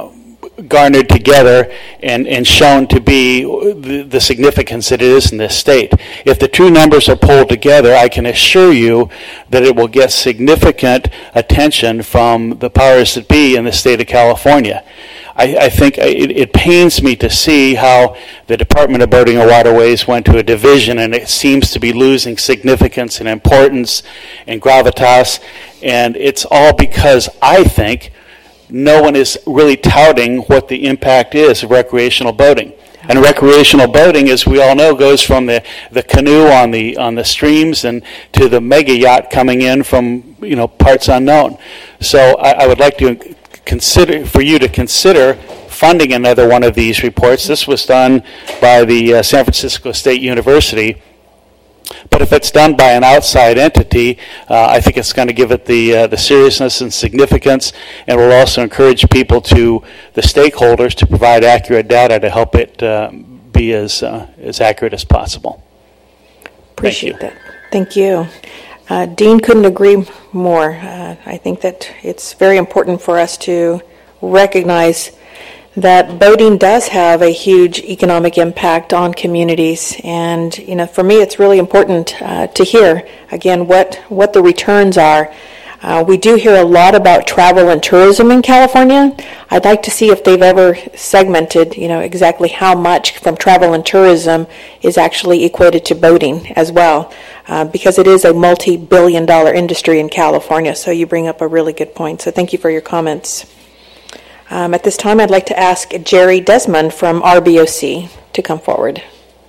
garnered together and, and shown to be the, the significance that it is in this state. If the two numbers are pulled together, I can assure you that it will get significant attention from the powers that be in the state of California. I, I think it, it pains me to see how the Department of Boating and Waterways went to a division and it seems to be losing significance and importance and gravitas, and it's all because I think no one is really touting what the impact is of recreational boating. And recreational boating, as we all know, goes from the, the canoe on the on the streams and to the mega yacht coming in from, you know, parts unknown. So I, I would like to consider for you to consider funding another one of these reports. This was done by the uh, San Francisco State University. But if it's done by an outside entity, uh, I think it's going to give it the uh, the seriousness and significance, and will also encourage people to, the stakeholders, to provide accurate data to help it uh, be as uh, as accurate as possible. Appreciate that. Thank you. Uh, Dean couldn't agree more. Uh, I think that it's very important for us to recognize that boating does have a huge economic impact on communities, and you know, for me, it's really important uh, to hear again what what the returns are. Uh, we do hear a lot about travel and tourism in California. I'd like to see if they've ever segmented, you know, exactly how much from travel and tourism is actually equated to boating as well, uh, because it is a multi-billion dollar industry in California. So you bring up a really good point. So thank you for your comments. Um, at this time, I'd like to ask Jerry Desmond from R B O C to come forward.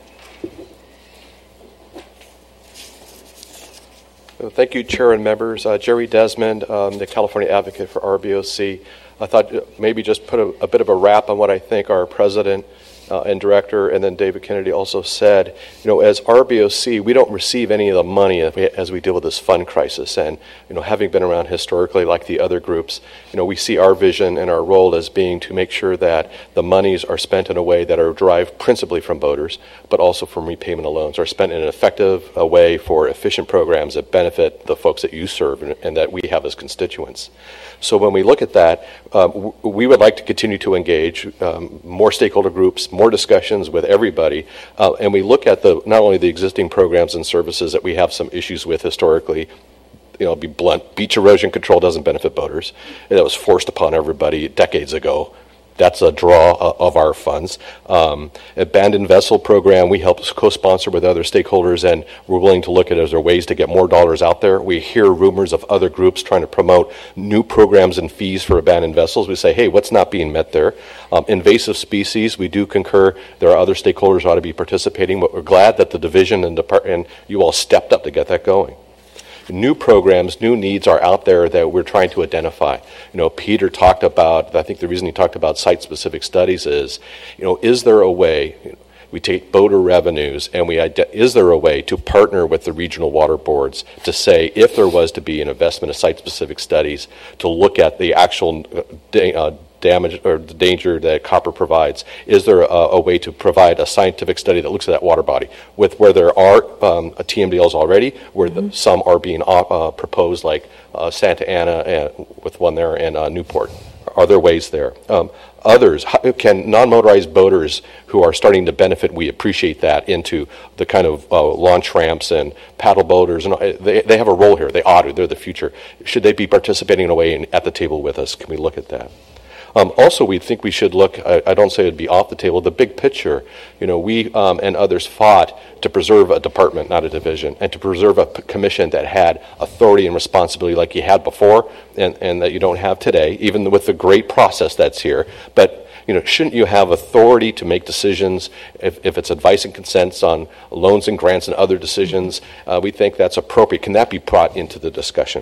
Well, thank you, Chair and members. Uh, Jerry Desmond, um, the California advocate for R B O C. I thought maybe just put a, a bit of a wrap on what I think our president uh, and director, and then David Kennedy also said. You know, as R B O C, we don't receive any of the money as we deal with this fund crisis. And, you know, having been around historically like the other groups, you know, we see our vision and our role as being to make sure that the monies are spent in a way that are derived principally from boaters, but also from repayment of loans, are spent in an effective uh, way for efficient programs that benefit the folks that you serve and, and that we have as constituents. So when we look at that, uh, w- we would like to continue to engage um, more stakeholder groups, more discussions with everybody, uh, and we look at the not only the existing programs and services that we have some issues with historically. You know, I'll be blunt, beach erosion control doesn't benefit boaters. That was forced upon everybody decades ago. That's a draw uh, of our funds. Um, abandoned vessel program, we help co-sponsor with other stakeholders, and we're willing to look at it as there ways to get more dollars out there. We hear rumors of other groups trying to promote new programs and fees for abandoned vessels. We say, hey, what's not being met there? Um, invasive species, we do concur. There are other stakeholders who ought to be participating, but we're glad that the division and, depart- and you all stepped up to get that going. New programs, new needs are out there that we're trying to identify. You know, Peter talked about, I think the reason he talked about site-specific studies is, you know, is there a way, you know, we take boater revenues and we, is there a way to partner with the regional water boards to say if there was to be an investment of site-specific studies to look at the actual uh, damage or the danger that copper provides, is there a, a way to provide a scientific study that looks at that water body with where there are um, T M D Ls already, where the, some are being uh, proposed, like uh, Santa Ana and, with one there, and uh, Newport. Are there ways there? Um, others, how, can non-motorized boaters who are starting to benefit, we appreciate that, into the kind of uh, launch ramps and paddle boaters, and they, they have a role here. They ought to. They're the future. Should they be participating in a way in, at the table with us? Can we look at that? Um, also, we think we should look, I, I don't say it'd be off the table, the big picture. You know, we um, and others fought to preserve a department, not a division, and to preserve a p- commission that had authority and responsibility like you had before and, and that you don't have today, even with the great process that's here. But, you know, shouldn't you have authority to make decisions if, if it's advice and consents on loans and grants and other decisions? Uh, we think that's appropriate. Can that be brought into the discussion?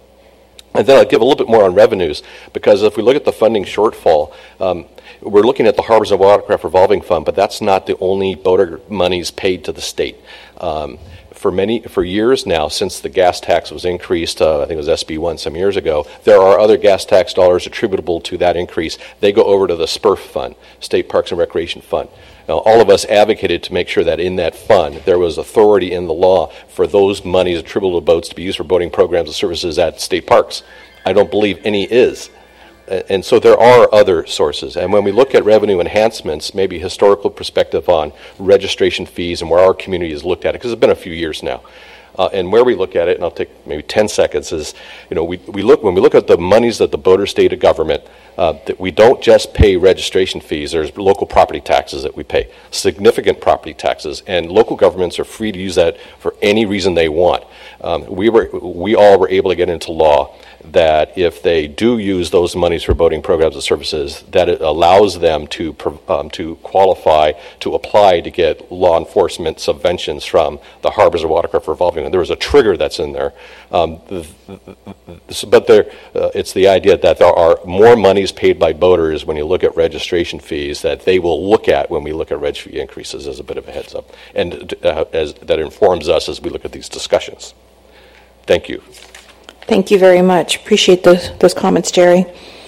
And then I'll give a little bit more on revenues, because if we look at the funding shortfall, um, we're looking at the Harbors and Watercraft Revolving Fund, but that's not the only boater monies paid to the state. Um, for many, for years now, since the gas tax was increased, uh, I think it was S B one some years ago, there are other gas tax dollars attributable to that increase. They go over to the S P R F Fund, State Parks and Recreation Fund. Now, all of us advocated to make sure that in that fund there was authority in the law for those monies attributable to boats to be used for boating programs and services at state parks. I don't believe any is. and so there are other sources. And when we look at revenue enhancements, maybe historical perspective on registration fees and where our community has looked at it, because it's been a few years now. Uh, and where we look at it, and I'll take maybe ten seconds, is, you know, we, we look when we look at the monies that the voter state of government, uh, that we don't just pay registration fees. There's local property taxes that we pay, significant property taxes, and local governments are free to use that for any reason they want. Um, we were we all were able to get into law that if they do use those monies for voting programs and services, that it allows them to um, to qualify, to apply to get law enforcement subventions from the Harbors of Watercraft Revolving. And there was a trigger that's in there. Um, but there, uh, it's the idea that there are more monies paid by voters when you look at registration fees that they will look at when we look at reg fee increases, as a bit of a heads up. And uh, as that informs us as we look at these discussions. Thank you. Thank you very much. Appreciate those those comments, Jerry.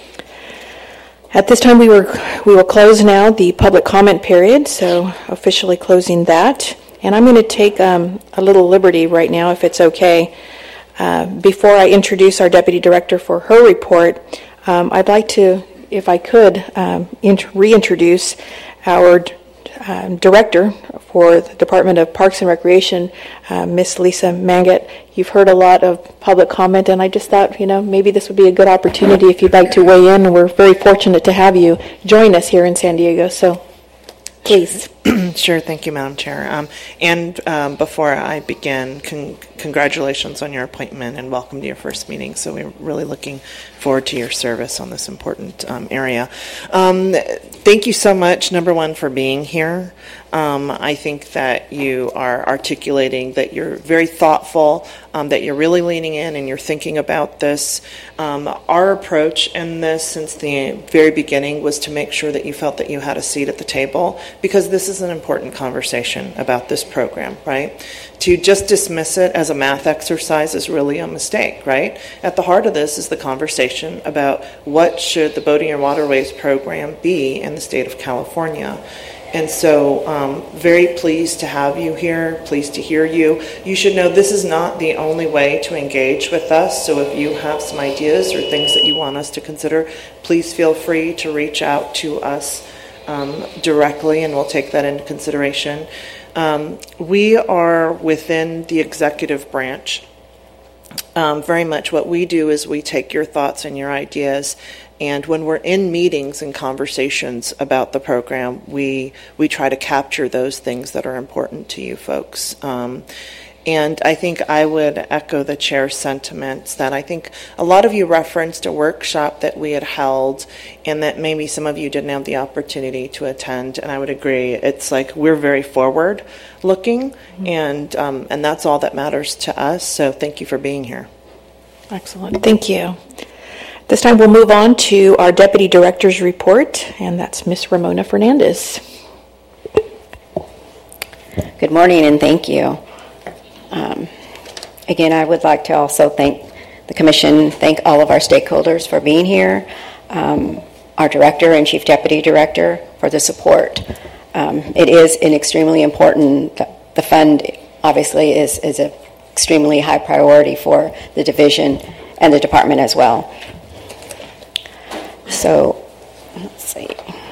At this time, we were we will close now the public comment period, so officially closing that. And I'm going to take um, a little liberty right now, if it's okay. Uh, before I introduce our Deputy Director for her report, um, I'd like to, if I could, um, int- reintroduce our Um, Director for the Department of Parks and Recreation, uh, Miss Lisa Mangat. You've heard a lot of public comment, and I just thought, you know, maybe this would be a good opportunity if you'd like to weigh in. We're very fortunate to have you join us here in San Diego, so please. Sure, thank you, Madam Chair. Um, and um, before I begin, con- congratulations on your appointment and welcome to your first meeting. So we're really looking forward to your service on this important um, area. Um, thank you so much, number one, for being here. Um, I think that you are articulating that you're very thoughtful, um, that you're really leaning in and you're thinking about this. Um, our approach in this since the very beginning was to make sure that you felt that you had a seat at the table, because this is an important conversation about this program, right? To just dismiss it as a math exercise is really a mistake, right? At the heart of this is the conversation about what should the Boating and Waterways program be in the state of California. And so um, very pleased to have you here, pleased to hear you. You should know this is not the only way to engage with us, so if you have some ideas or things that you want us to consider, please feel free to reach out to us um, directly, and we'll take that into consideration. Um, we are within the executive branch. Um, very much what we do is we take your thoughts and your ideas, and when we're in meetings and conversations about the program, we we try to capture those things that are important to you folks. Um, and I think I would echo the chair's sentiments that I think a lot of you referenced a workshop that we had held and that maybe some of you didn't have the opportunity to attend, and I would agree. It's like we're very forward looking, mm-hmm. and um, and that's all that matters to us, so thank you for being here. Excellent. Thank you. This time we'll move on to our Deputy Director's report, and that's Miss Ramona Fernandez. Good morning, and thank you. Um, again, I would like to also thank the Commission, thank all of our stakeholders for being here, um, our Director and Chief Deputy Director for the support. Um, it is an extremely important, the fund obviously is, is an extremely high priority for the division and the department as well. So, let's see.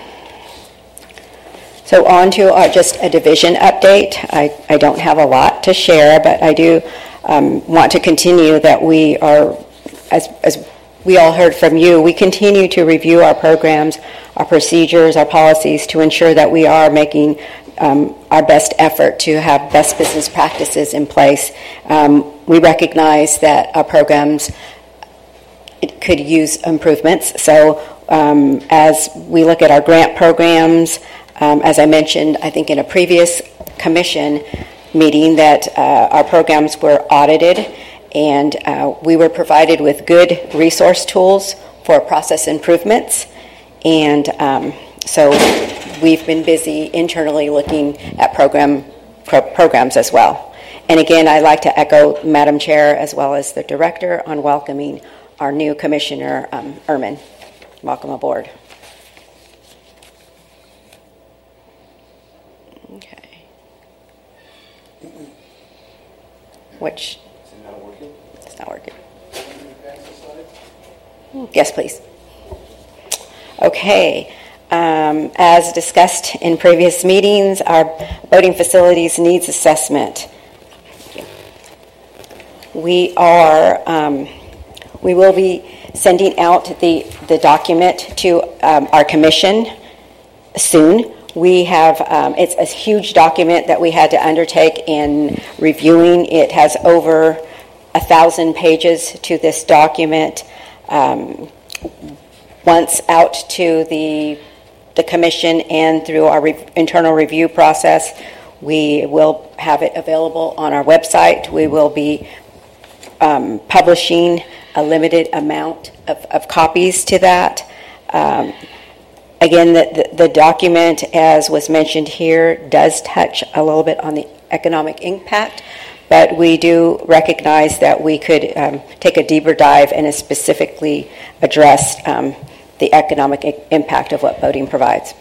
So on to our, just a division update. I, I don't have a lot to share, but I do um, want to continue that we are, as, as we all heard from you, we continue to review our programs, our procedures, our policies to ensure that we are making um, our best effort to have best business practices in place. Um, we recognize that our programs it could use improvements. So um, as we look at our grant programs, um, as I mentioned, I think in a previous commission meeting that uh, our programs were audited and uh, we were provided with good resource tools for process improvements. And um, so we've been busy internally looking at program pro- programs as well. And again, I'd like to echo Madam Chair as well as the Director on welcoming our new Commissioner, um, Ehrman. Welcome aboard. Okay. Which? Is it not working? It's not working. Yes, please. Okay. Um, as discussed in previous meetings, our boating facilities needs assessment. We are, um, we will be sending out the, the document to um, our commission soon. We have, um, it's a huge document that we had to undertake in reviewing. It has over a thousand pages to this document. Um, once out to the the commission and through our re- internal review process, we will have it available on our website. We will be um, publishing a limited amount of, of copies to that. Um, again, the, the, the document, as was mentioned here, does touch a little bit on the economic impact, but we do recognize that we could um, take a deeper dive and specifically address um, the economic I- impact of what boating provides.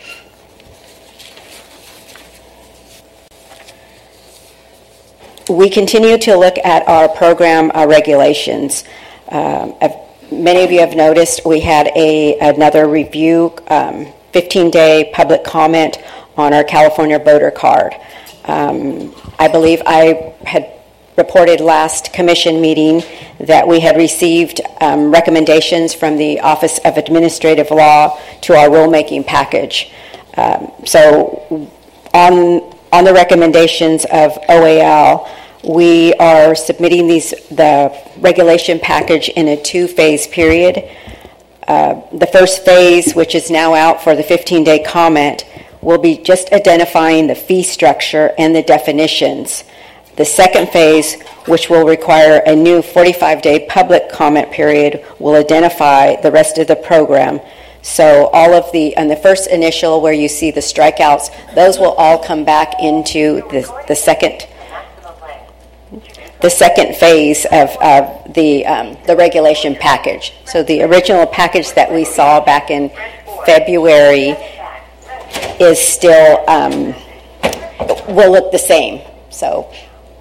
We continue to look at our program uh, regulations. Um, many of you have noticed we had a another review, um, fifteen-day public comment on our California Boater Card. Um, I believe I had reported last commission meeting that we had received um, recommendations from the Office of Administrative Law to our rulemaking package. Um, so on, on the recommendations of O A L, we are submitting these the regulation package in a two-phase period. Uh, the first phase, which is now out for the fifteen-day comment, will be just identifying the fee structure and the definitions. The second phase, which will require a new forty-five-day public comment period, will identify the rest of the program. So all of the, and the first initial where you see the strikeouts, those will all come back into the, the second the second phase of uh, the um, the regulation package. So the original package that we saw back in February is still, um, will look the same. So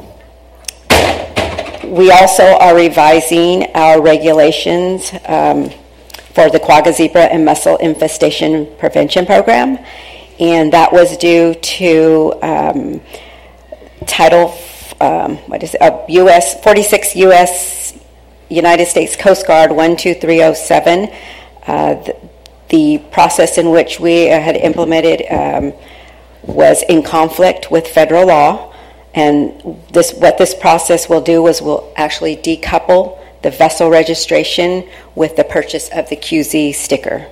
we also are revising our regulations um, for the quagga zebra and mussel infestation prevention program, and that was due to um, Title um, what is it? Uh, U S forty-six U S United States Coast Guard one two three oh seven. Uh, the, the process in which we had implemented um, was in conflict with federal law. And this, what this process will do is we'll actually decouple the vessel registration with the purchase of the Q Z sticker.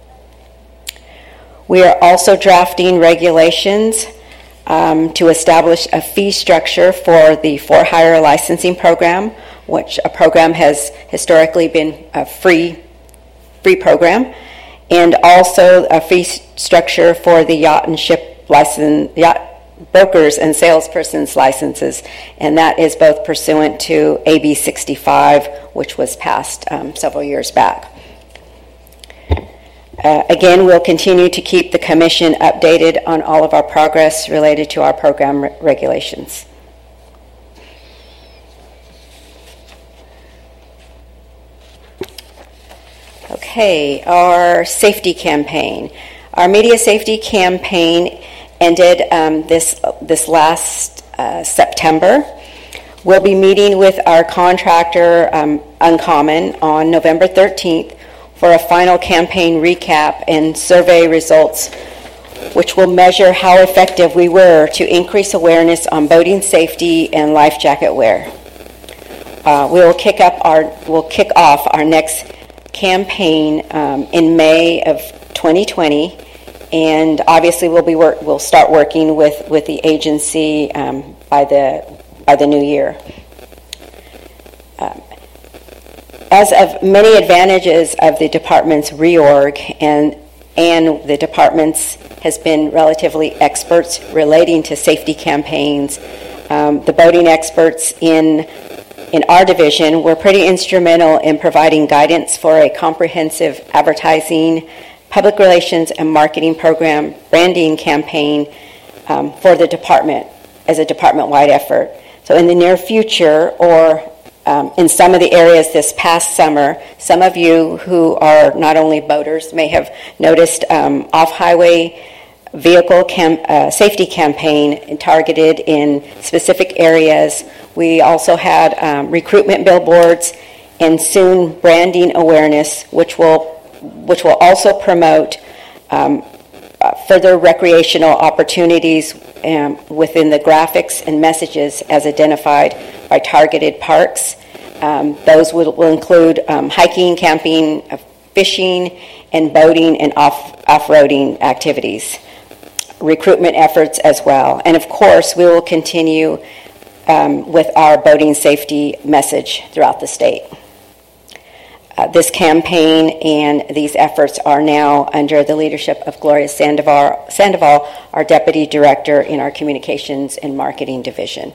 We are also drafting regulations um, to establish a fee structure for the for-hire licensing program, which a program has historically been a free, free program, and also a fee structure for the yacht and ship license, yacht brokers and salespersons licenses, and that is both pursuant to A B sixty-five, which was passed um, several years back. Uh, again, we'll continue to keep the commission updated on all of our progress related to our program re- regulations. Okay, our safety campaign. Our media safety campaign ended um, this this last uh, September. We'll be meeting with our contractor, um, Uncommon, on November thirteenth for a final campaign recap and survey results, which will measure how effective we were to increase awareness on boating safety and life jacket wear. Uh, we will kick up our we'll kick off our next campaign um, in May of twenty twenty. And obviously, we'll be work. We'll start working with, with the agency um, by the by the new year. Um, as of many advantages of the department's reorg, and and the department's has been relatively experts relating to safety campaigns. Um, the boating experts in in our division were pretty instrumental in providing guidance for a comprehensive advertising, public relations and marketing program, branding campaign um, for the department as a department-wide effort. So in the near future, or um, in some of the areas this past summer. Some of you who are not only boaters may have noticed um, off-highway vehicle cam- uh, safety campaign targeted in specific areas. We also had um, recruitment billboards and soon branding awareness, which will which will also promote um, uh, further recreational opportunities um, within the graphics and messages as identified by targeted parks. Um, those will, will include um, hiking, camping, uh, fishing, and boating and off off-roading activities. Recruitment efforts as well. And of course, we will continue um, with our boating safety message throughout the state. Uh, this campaign and these efforts are now under the leadership of Gloria Sandoval, Sandoval, our Deputy Director in our Communications and Marketing Division.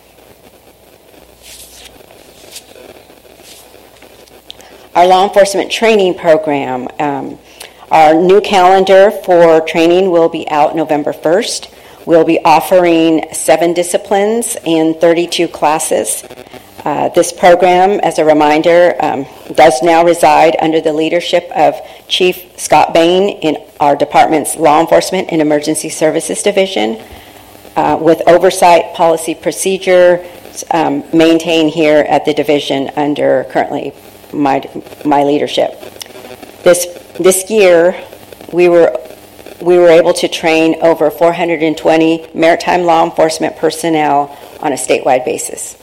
Our law enforcement training program. Um, our new calendar for training will be out November first. We'll be offering seven disciplines and thirty-two classes. Uh, this program, as a reminder, um, does now reside under the leadership of Chief Scott Bain in our department's Law Enforcement and Emergency Services Division, uh, with oversight policy procedure um, maintained here at the division under currently my my leadership. This this year, we were we were able to train over four hundred twenty maritime law enforcement personnel on a statewide basis.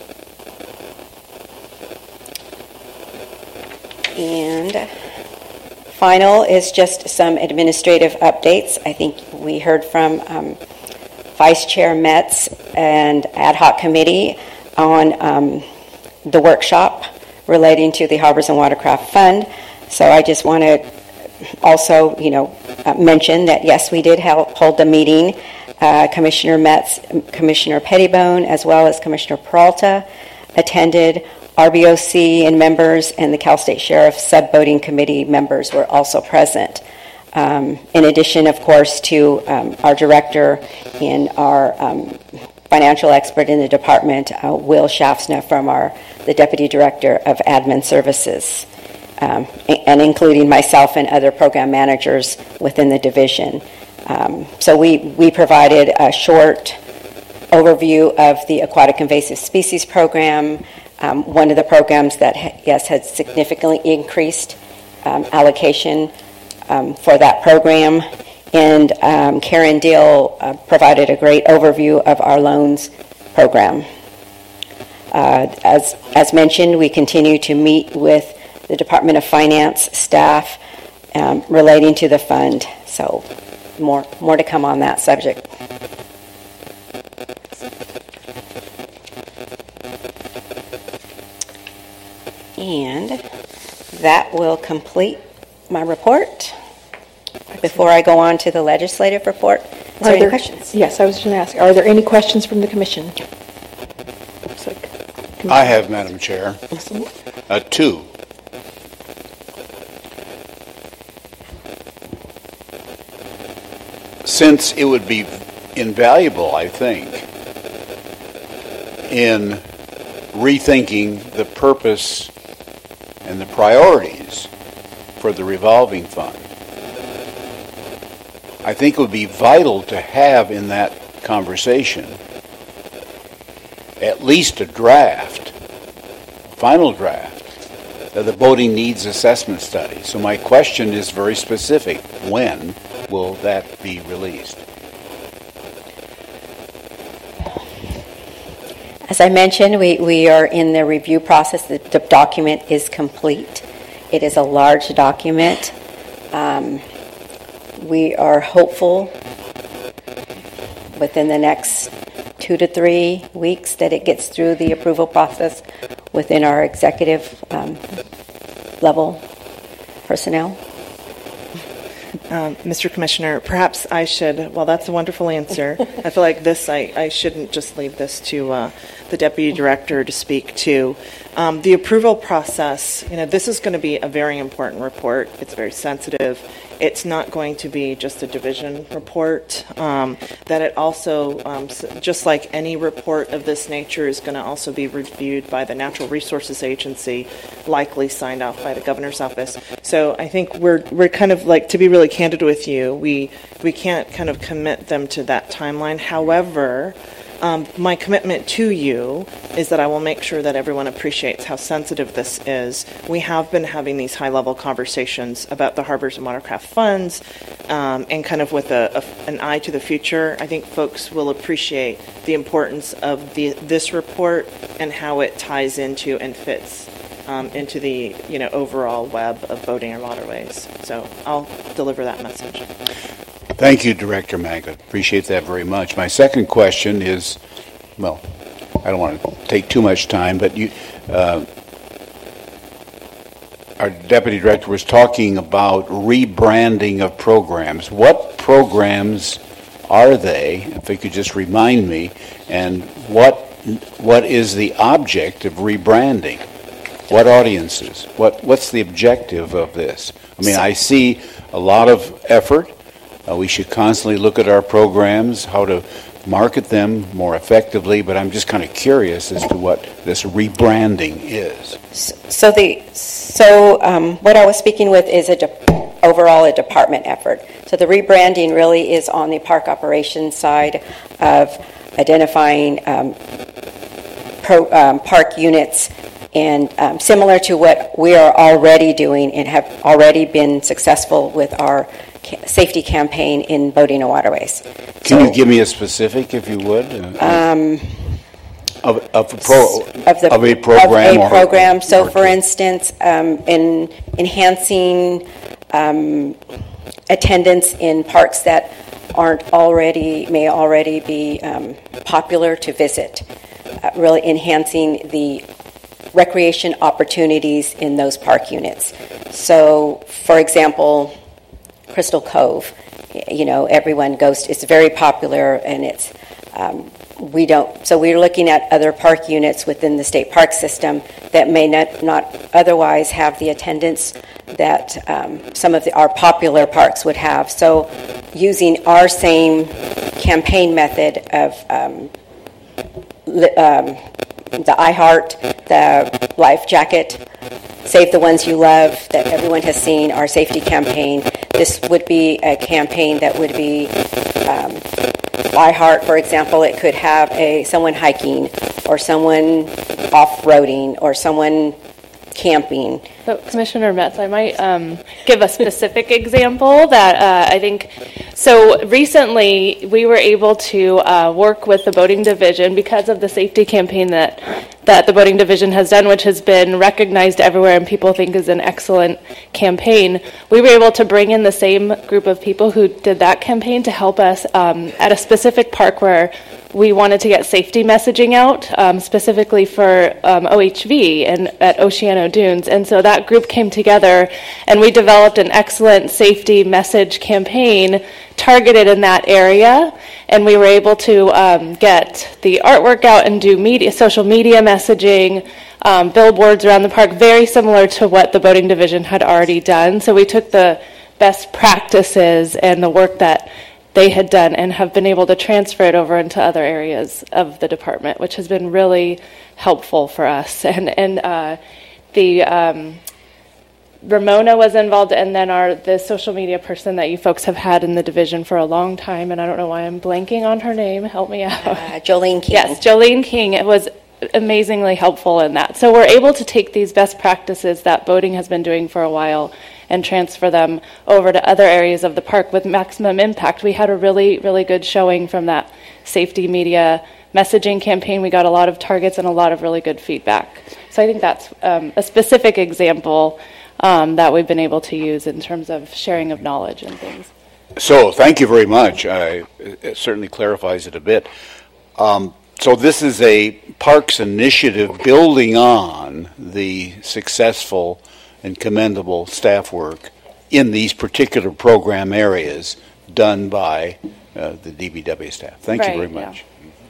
And final is just some administrative updates. I think we heard from um, Vice Chair Metz and Ad Hoc Committee on um, the workshop relating to the Harbors and Watercraft Fund. So I just want to also, you know, uh, mention that yes, we did help hold the meeting. Uh, Commissioner Metz, Commissioner Pettibone, as well as Commissioner Peralta attended. R B O C and members and the Cal State Sheriff's Sub-Boating Committee members were also present. Um, in addition, of course, to um, our director and our um, financial expert in the department, uh, Will Schaffsna from our the Deputy Director of Admin Services, um, and including myself and other program managers within the division. Um, so we, we provided a short overview of the Aquatic Invasive Species Program, Um, one of the programs that, yes, has significantly increased um, allocation um, for that program. And um, Karen Deal uh, provided a great overview of our loans program. Uh, as, as mentioned, we continue to meet with the Department of Finance staff um, relating to the fund. So more, more to come on that subject. And that will complete my report. Before I go on to the legislative report, is there, there any questions? Yes, I was going to ask, are there any questions from the Commission? Looks like Commission. I have, Madam Chair. Uh, two. Since it would be invaluable, I think, in rethinking the purpose and the priorities for the revolving fund, I think it would be vital to have in that conversation at least a draft, final draft, of the boating needs assessment study. So my question is very specific. When will that be released? As I mentioned, we, we are in the review process. The, the document is complete. It is a large document. Um, we are hopeful within the next two to three weeks that it gets through the approval process within our executive um, level personnel. Um, Mister Commissioner, perhaps I should, well, that's a wonderful answer. I feel like this, I, I shouldn't just leave this to uh, the Deputy Director to speak to. Um, the approval process, you know, this is going to be a very important report. It's very sensitive. it's not going to be just a division report, um, that it also, um, just like any report of this nature, is going to also be reviewed by the Natural Resources Agency, likely signed off by the governor's office. So I think we're we're kind of like, to be really candid with you, we we can't kind of commit them to that timeline. However, Um, my commitment to you is that I will make sure that everyone appreciates how sensitive this is. We have been having these high-level conversations about the harbors and watercraft funds, um, and kind of with a, a, an eye to the future. I think folks will appreciate the importance of the, this report and how it ties into and fits um, into the you know overall web of boating and waterways. So I'll deliver that message. Thank you, Director Maggot. Appreciate that very much. My second question is, well, I don't want to take too much time, but you, uh, our Deputy Director was talking about rebranding of programs. What programs are they, if you could just remind me, and what what is the object of rebranding? What audiences? What What's the objective of this? I mean, I see a lot of effort. Uh, we should constantly look at our programs, how to market them more effectively, but I'm just kind of curious as to what this rebranding is. So the so um, what I was speaking with is a de- overall a department effort. So the rebranding really is on the park operations side of identifying um, pro, um, park units, and um, similar to what we are already doing and have already been successful with our safety campaign in boating and waterways. Can so, you give me a specific, if you would, um, of, of, a pro, of, the, of a program? Of a or, program. So, or for instance, um, in enhancing um, attendance in parks that aren't already may already be um, popular to visit. Uh, really enhancing the recreation opportunities in those park units. So, for example, Crystal Cove, you know, everyone goes, it's very popular, and it's, um, we don't, so we're looking at other park units within the state park system that may not, not otherwise have the attendance that um, some of the, our popular parks would have. So using our same campaign method of um, li- um, the I Heart, the Life Jacket, Save the Ones You Love, that everyone has seen, our safety campaign. This would be a campaign that would be um, I Heart, for example. It could have a someone hiking, or someone off-roading, or someone camping. So, Commissioner Metz, I might um, give a specific example that uh, I think. So recently, we were able to uh, work with the boating division because of the safety campaign that that the boating division has done, which has been recognized everywhere and people think is an excellent campaign. We were able to bring in the same group of people who did that campaign to help us um, at a specific park where we wanted to get safety messaging out, um, specifically for um, O H V and at Oceano Dunes. And so that group came together and we developed an excellent safety message campaign targeted in that area. And we were able to um, get the artwork out and do media, social media messaging, um, billboards around the park, very similar to what the boating division had already done. So we took the best practices and the work that they had done and have been able to transfer it over into other areas of the department, which has been really helpful for us. And and uh, the um, Ramona was involved, and then our the social media person that you folks have had in the division for a long time, and I don't know why I'm blanking on her name. Help me out. Uh, Jolene King. Yes, Jolene King. It was amazingly helpful in that. So we're able to take these best practices that boating has been doing for a while and transfer them over to other areas of the park with maximum impact. We had a really, really good showing from that safety media messaging campaign. We got a lot of targets and a lot of really good feedback. So I think that's um, a specific example um, that we've been able to use in terms of sharing of knowledge and things. So thank you very much. Uh, it certainly clarifies it a bit. Um, so this is a parks initiative building on the successful and commendable staff work in these particular program areas done by uh, the D B W staff. Thank right, you very much.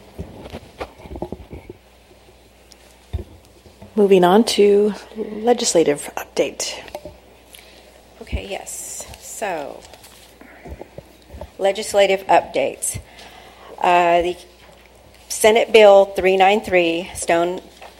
Yeah. Moving on to legislative update. Okay, yes. So legislative updates. Uh, the Senate Bill three ninety-three, Stone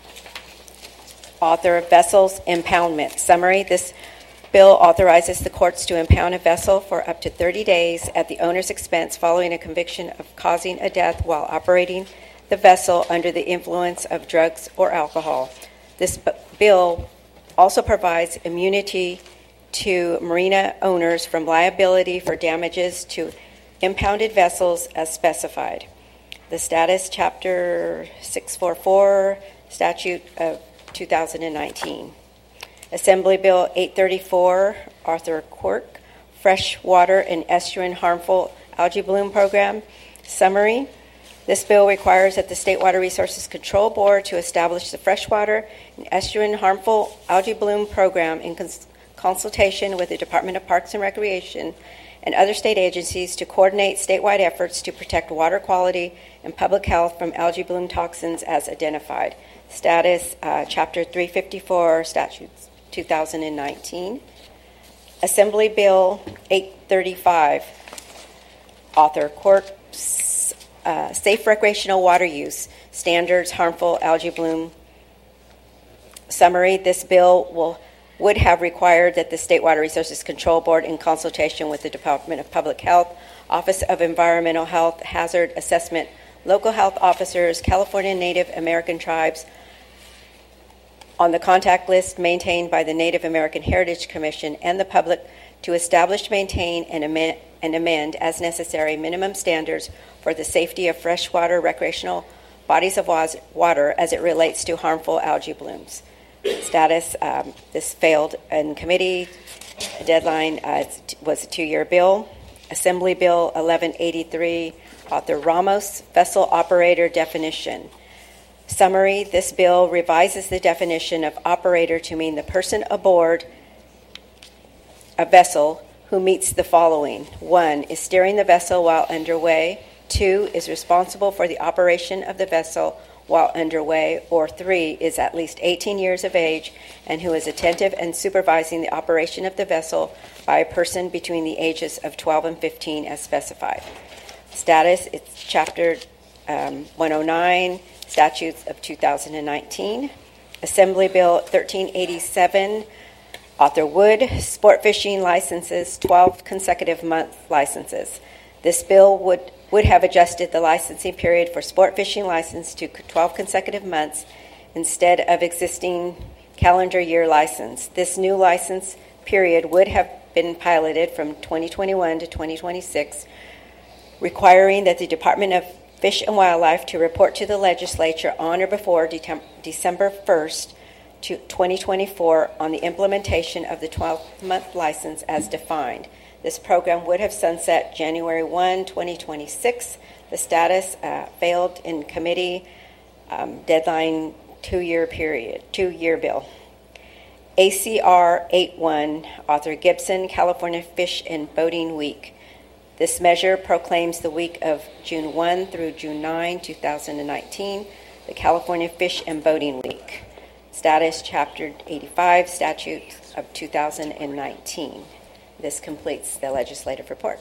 author, vessels impoundment. Summary: this bill authorizes the courts to impound a vessel for up to thirty days at the owner's expense following a conviction of causing a death while operating the vessel under the influence of drugs or alcohol. This b- bill also provides immunity to marina owners from liability for damages to impounded vessels as specified. The status, Chapter six forty-four, Statute of two thousand nineteen. Assembly Bill eight thirty-four, Arthur Quirk, Freshwater and Estuarine Harmful Algae Bloom Program. Summary: this bill requires that the State Water Resources Control Board to establish the Freshwater and Estuarine Harmful Algae Bloom Program in cons- consultation with the Department of Parks and Recreation and other state agencies to coordinate statewide efforts to protect water quality and public health from algae bloom toxins as identified. Status, uh, Chapter three fifty-four, Statutes two thousand nineteen. Assembly Bill eight thirty-five, Author Quirk, uh, Safe Recreational Water Use Standards, Harmful Algae Bloom. Summary: this bill will would have required that the State Water Resources Control Board, in consultation with the Department of Public Health, Office of Environmental Health, Hazard Assessment, local health officers, California Native American tribes on the contact list maintained by the Native American Heritage Commission and the public to establish, maintain, and amend, and amend as necessary minimum standards for the safety of freshwater recreational bodies of water as it relates to harmful algae blooms. Status, um, this failed in committee. The deadline uh, was a two-year bill. Assembly Bill eleven eighty-three, Author Ramos, Vessel Operator Definition. Summary: this bill revises the definition of operator to mean the person aboard a vessel who meets the following. One, is steering the vessel while underway. Two, is responsible for the operation of the vessel while underway, or three, is at least eighteen years of age and who is attentive and supervising the operation of the vessel by a person between the ages of twelve and fifteen as specified. Status, it's Chapter um, one oh nine, Statutes of two thousand nineteen. Assembly Bill thirteen eighty-seven, Author Wood, Sport Fishing Licenses, twelve consecutive month licenses. This bill would would have adjusted the licensing period for sport fishing license to twelve consecutive months instead of existing calendar year license. This new license period would have been piloted from twenty twenty-one to twenty twenty-six, requiring that the Department of Fish and Wildlife to report to the legislature on or before de- December first, to twenty twenty-four on the implementation of the twelve-month license as defined. This program would have sunset January first, twenty twenty-six. The status uh, failed in committee. Um, deadline two-year period, two-year bill. A C R eighty-one, Author Gibson, California Fish and Boating Week. This measure proclaims the week of June first through June ninth, twenty nineteen, the California Fish and Boating Week. Status, Chapter eighty-five, Statute of two thousand nineteen. This completes the legislative report.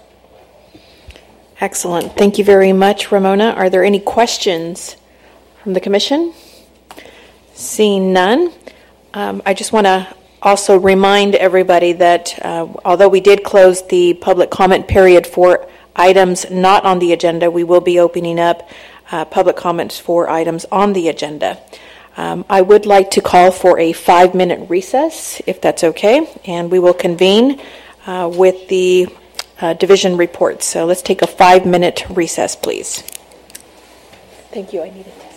Excellent. Thank you very much, Ramona. Are there any questions from the Commission? Seeing none, um, I just want to also remind everybody that uh, although we did close the public comment period for items not on the agenda, we will be opening up uh, public comments for items on the agenda. Um, I would like to call for a five-minute recess, if that's okay, and we will convene uh, with the uh, division reports. So let's take a five-minute recess, please. Thank you. I needed this.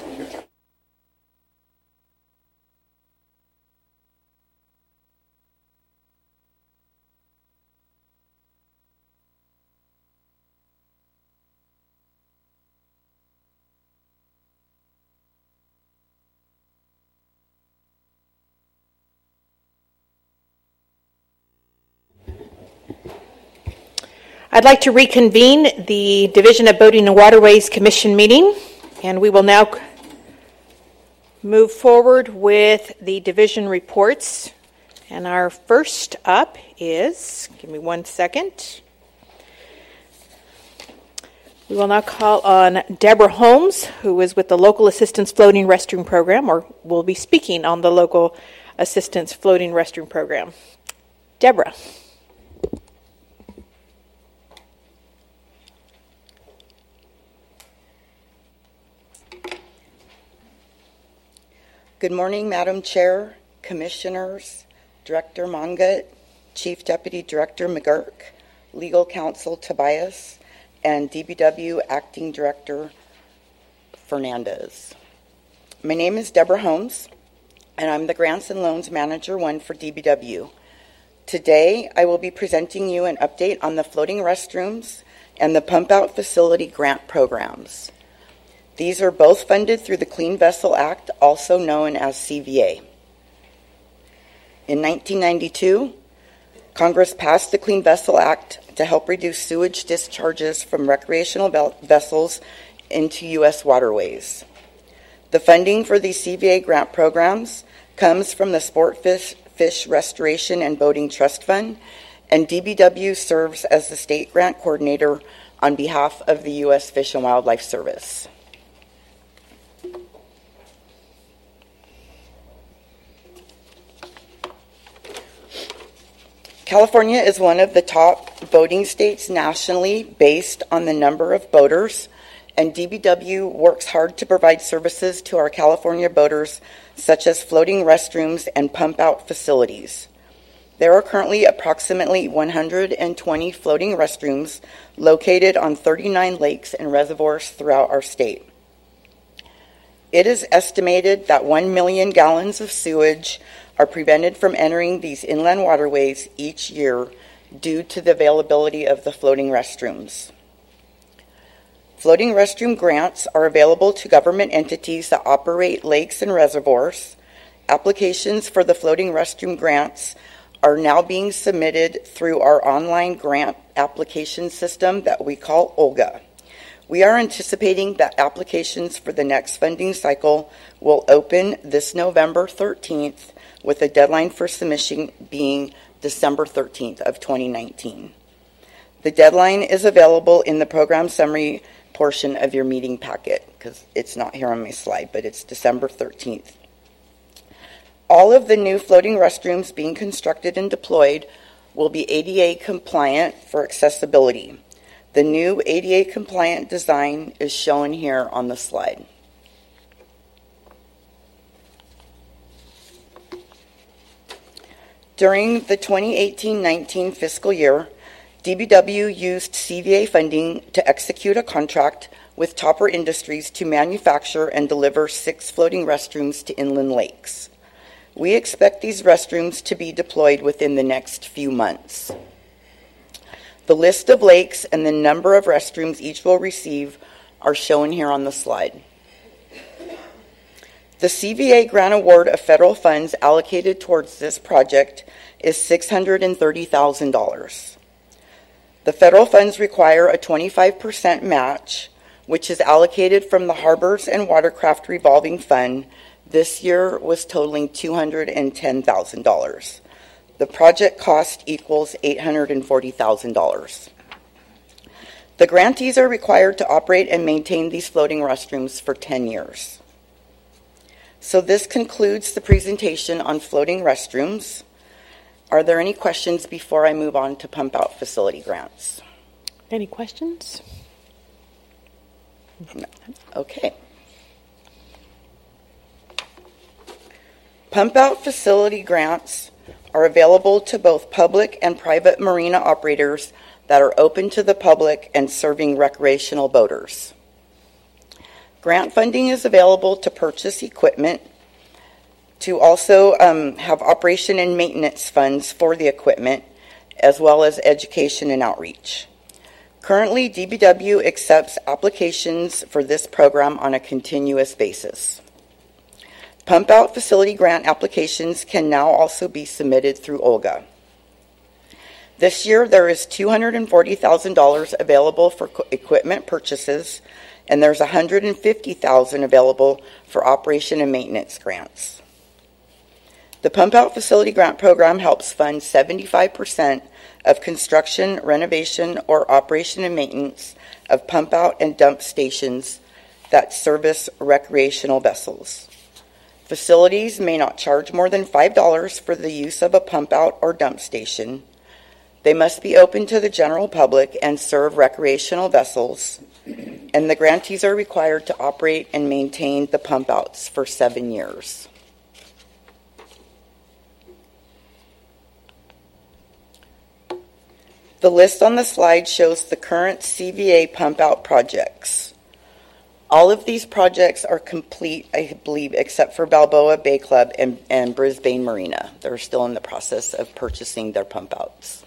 I'd like to reconvene the Division of Boating and Waterways Commission meeting, and we will now move forward with the division reports. And our first up is, give me one second, We will now call on Deborah Holmes, who is with the Local Assistance Floating Restroom Program, or will be speaking on the Local Assistance Floating Restroom Program. Deborah. Good morning, Madam Chair, Commissioners, Director Mongut, Chief Deputy Director McGurk, Legal Counsel Tobias, and D B W Acting Director Fernandez. My name is Deborah Holmes, and I'm the Grants and Loans Manager one for D B W. Today, I will be presenting you an update on the floating restrooms and the pump out facility grant programs. These are both funded through the Clean Vessel Act, also known as C V A. In nineteen ninety-two, Congress passed the Clean Vessel Act to help reduce sewage discharges from recreational vessels into U S waterways. The funding for these C V A grant programs comes from the Sport Fish, Fish Restoration and Boating Trust Fund, and D B W serves as the state grant coordinator on behalf of the U S Fish and Wildlife Service. California is one of the top boating states nationally based on the number of boaters, and D B W works hard to provide services to our California boaters, such as floating restrooms and pump-out facilities. There are currently approximately one hundred twenty floating restrooms located on thirty-nine lakes and reservoirs throughout our state. It is estimated that one million gallons of sewage are prevented from entering these inland waterways each year due to the availability of the floating restrooms. Floating restroom grants are available to government entities that operate lakes and reservoirs. Applications for the floating restroom grants are now being submitted through our online grant application system that we call OLGA. We are anticipating that applications for the next funding cycle will open this November thirteenth, with a deadline for submission being December thirteenth of twenty nineteen. The deadline is available in the program summary portion of your meeting packet, because it's not here on my slide, but it's December thirteenth. All of the new floating restrooms being constructed and deployed will be A D A compliant for accessibility. The new A D A compliant design is shown here on the slide. During the twenty eighteen nineteen fiscal year, D B W used C V A funding to execute a contract with Topper Industries to manufacture and deliver six floating restrooms to inland lakes. We expect these restrooms to be deployed within the next few months. The list of lakes and the number of restrooms each will receive are shown here on the slide. The C V A grant award of federal funds allocated towards this project is six hundred thirty thousand dollars. The federal funds require a twenty-five percent match, which is allocated from the Harbors and Watercraft Revolving Fund. This year was totaling two hundred ten thousand dollars. The project cost equals eight hundred forty thousand dollars. The grantees are required to operate and maintain these floating restrooms for ten years. So this concludes the presentation on floating restrooms. Are there any questions before I move on to pump out facility grants? Any questions? No. Okay. Pump out facility grants are available to both public and private marina operators that are open to the public and serving recreational boaters. Grant funding is available to purchase equipment, to also um, have operation and maintenance funds for the equipment, as well as education and outreach. Currently, D B W accepts applications for this program on a continuous basis. Pump out facility grant applications can now also be submitted through OLGA. This year, there is two hundred forty thousand dollars available for equipment purchases, and there's one hundred fifty thousand dollars available for operation and maintenance grants. The Pump Out Facility Grant Program helps fund seventy-five percent of construction, renovation, or operation and maintenance of pump out and dump stations that service recreational vessels. Facilities may not charge more than five dollars for the use of a pump out or dump station. They must be open to the general public and serve recreational vessels, and the grantees are required to operate and maintain the pump outs for seven years. The list on the slide shows the current C V A pump out projects. All of these projects are complete, I believe, except for Balboa Bay Club and, and Brisbane Marina. They're still in the process of purchasing their pump outs.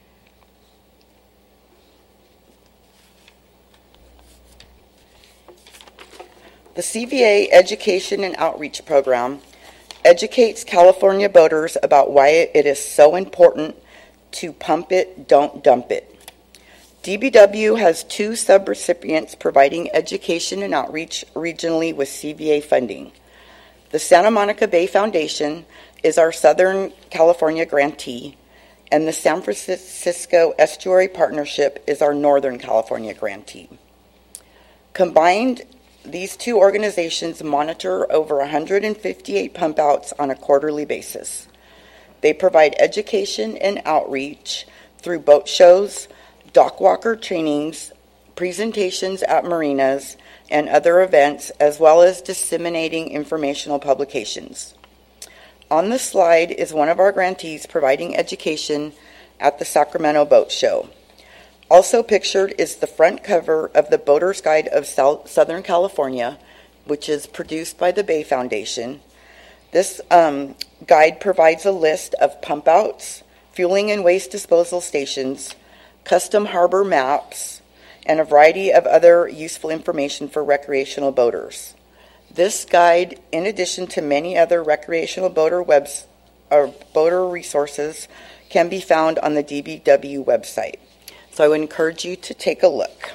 The C V A Education and Outreach Program educates California boaters about why it is so important to pump it, don't dump it. D B W has two subrecipients providing education and outreach regionally with C V A funding. The Santa Monica Bay Foundation is our Southern California grantee, and the San Francisco Estuary Partnership is our Northern California grantee. Combined, these two organizations monitor over one hundred fifty-eight pump outs on a quarterly basis. They provide education and outreach through boat shows, dock walker trainings, presentations at marinas, and other events, as well as disseminating informational publications. On the slide is one of our grantees providing education at the Sacramento Boat Show. Also pictured is the front cover of the Boater's Guide of South, Southern California, which is produced by the Bay Foundation. This um, guide provides a list of pump outs, fueling and waste disposal stations, custom harbor maps, and a variety of other useful information for recreational boaters. This guide, in addition to many other recreational boater webs or boater resources, can be found on the D B W website. So I would encourage you to take a look.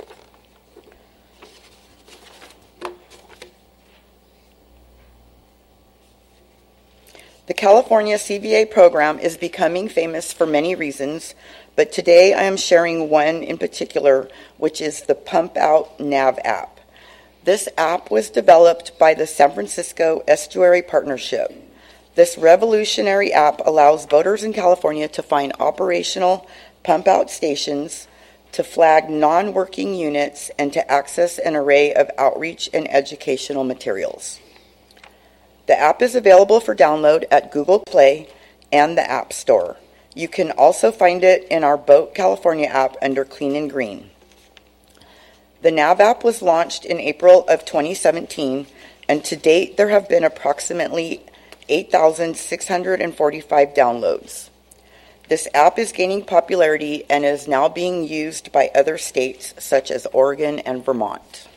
The California C V A program is becoming famous for many reasons, but today I am sharing one in particular, which is the Pump Out Nav app. This app was developed by the San Francisco Estuary Partnership. This revolutionary app allows boaters in California to find operational pump out stations, to flag non-working units, and to access an array of outreach and educational materials. The app is available for download at Google Play and the App Store. You can also find it in our Boat California app under Clean and Green. The Nav app was launched in April of twenty seventeen, and to date there have been approximately eight thousand six hundred forty-five downloads. This app is gaining popularity and is now being used by other states such as Oregon and Vermont.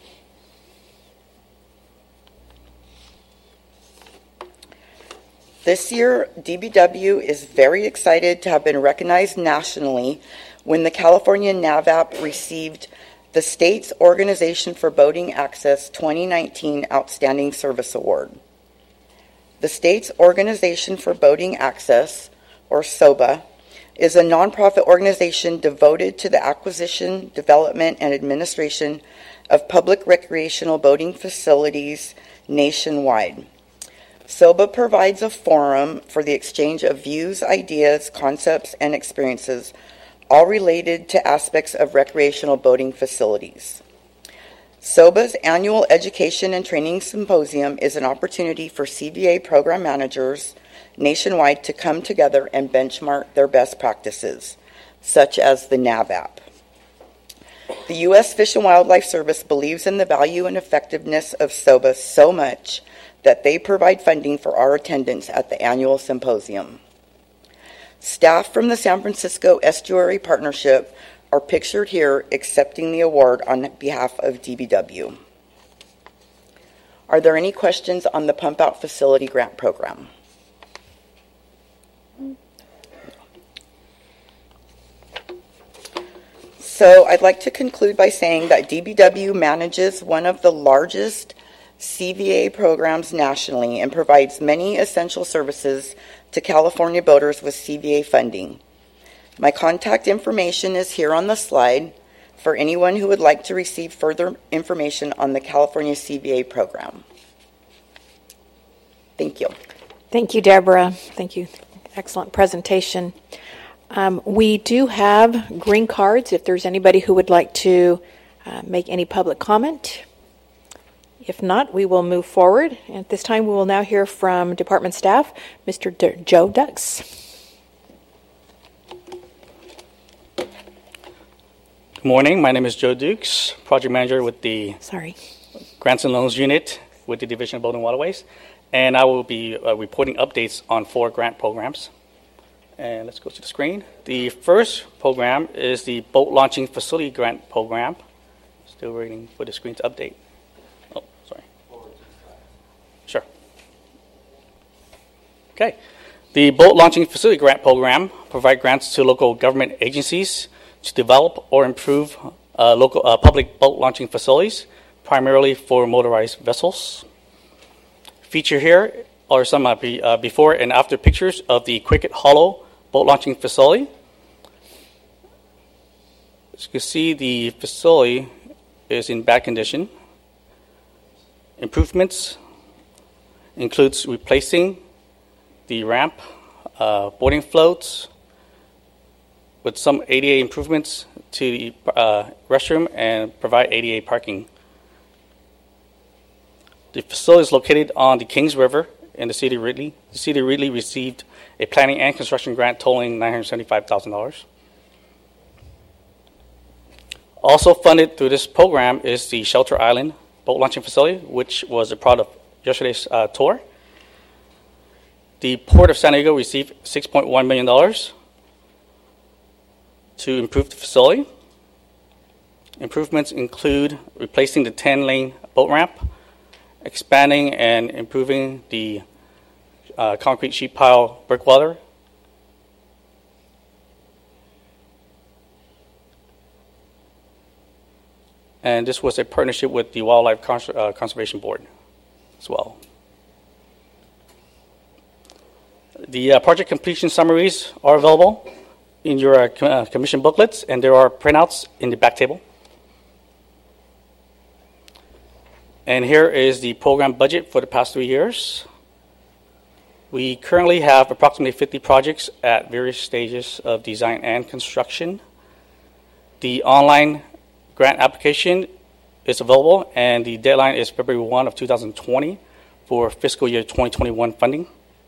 This year, D B W is very excited to have been recognized nationally when the California Nav app received the State's Organization for Boating Access twenty nineteen Outstanding Service Award. The State's Organization for Boating Access, or SOBA, is a nonprofit organization devoted to the acquisition, development, and administration of public recreational boating facilities nationwide. SOBA provides a forum for the exchange of views, ideas, concepts, and experiences, all related to aspects of recreational boating facilities. SOBA's annual Education and Training Symposium is an opportunity for C V A program managers nationwide to come together and benchmark their best practices, such as the Nav app. The U S Fish and Wildlife Service believes in the value and effectiveness of SOBA so much that they provide funding for our attendance at the annual symposium. Staff from the San Francisco Estuary Partnership are pictured here accepting the award on behalf of D B W. Are there any questions on the Pump Out Facility Grant Program? So I'd like to conclude by saying that D B W manages one of the largest C V A programs nationally and provides many essential services to California boaters with C V A funding. My contact information is here on the slide for anyone who would like to receive further information on the California C V A program. Thank you. Thank you, Deborah. Thank you. Excellent presentation. Um, we do have green cards if there's anybody who would like to uh, make any public comment. If not, we will move forward. At this time, we will now hear from department staff, Mister D- Joe Dux. Good morning. My name is Joe Dukes, project manager with the Sorry. Grants and Loans Unit with the Division of Boating Waterways, and I will be uh, reporting updates on four grant programs. And let's go to the screen. The first program is the Boat Launching Facility Grant Program. Still waiting for the screen to update. Oh, sorry. Sure. Okay. The Boat Launching Facility Grant Program provides grants to local government agencies to develop or improve uh, local uh, public boat launching facilities, primarily for motorized vessels. Featured here are some uh, be, uh, before and after pictures of the Cricket Hollow boat launching facility. As you can see, the facility is in bad condition. Improvements includes replacing the ramp, uh, boarding floats, with some A D A improvements to the uh, restroom and provide A D A parking. The facility is located on the Kings River in the city of Ridley. The city of Ridley received a planning and construction grant totaling nine hundred seventy-five thousand dollars. Also funded through this program is the Shelter Island boat launching facility, which was a product of yesterday's uh, tour. The Port of San Diego received six point one million dollars to improve the facility. Improvements include replacing the ten-lane boat ramp, expanding and improving the uh, concrete sheet pile breakwater, and this was a partnership with the Wildlife Cons- uh, Conservation Board as well. The uh, project completion summaries are available in your uh, com- uh, commission booklets, and there are printouts in the back table. And here is the program budget for the past three years. We currently have approximately fifty projects at various stages of design and construction. The online grant application is available, and the deadline is February first of two thousand twenty for fiscal year twenty twenty-one funding.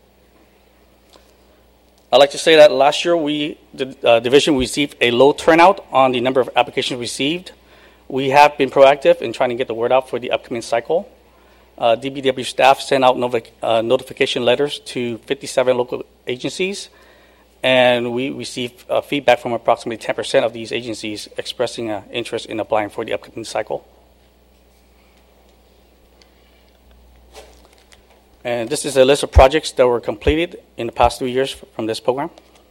I'd like to say that last year we, the uh, division received a low turnout on the number of applications received. We have been proactive in trying to get the word out for the upcoming cycle. Uh, D B W staff sent out novi- uh, notification letters to fifty-seven local agencies, and we received uh, feedback from approximately ten percent of these agencies expressing uh, interest in applying for the upcoming cycle. And this is a list of projects that were completed in the past three years from this program.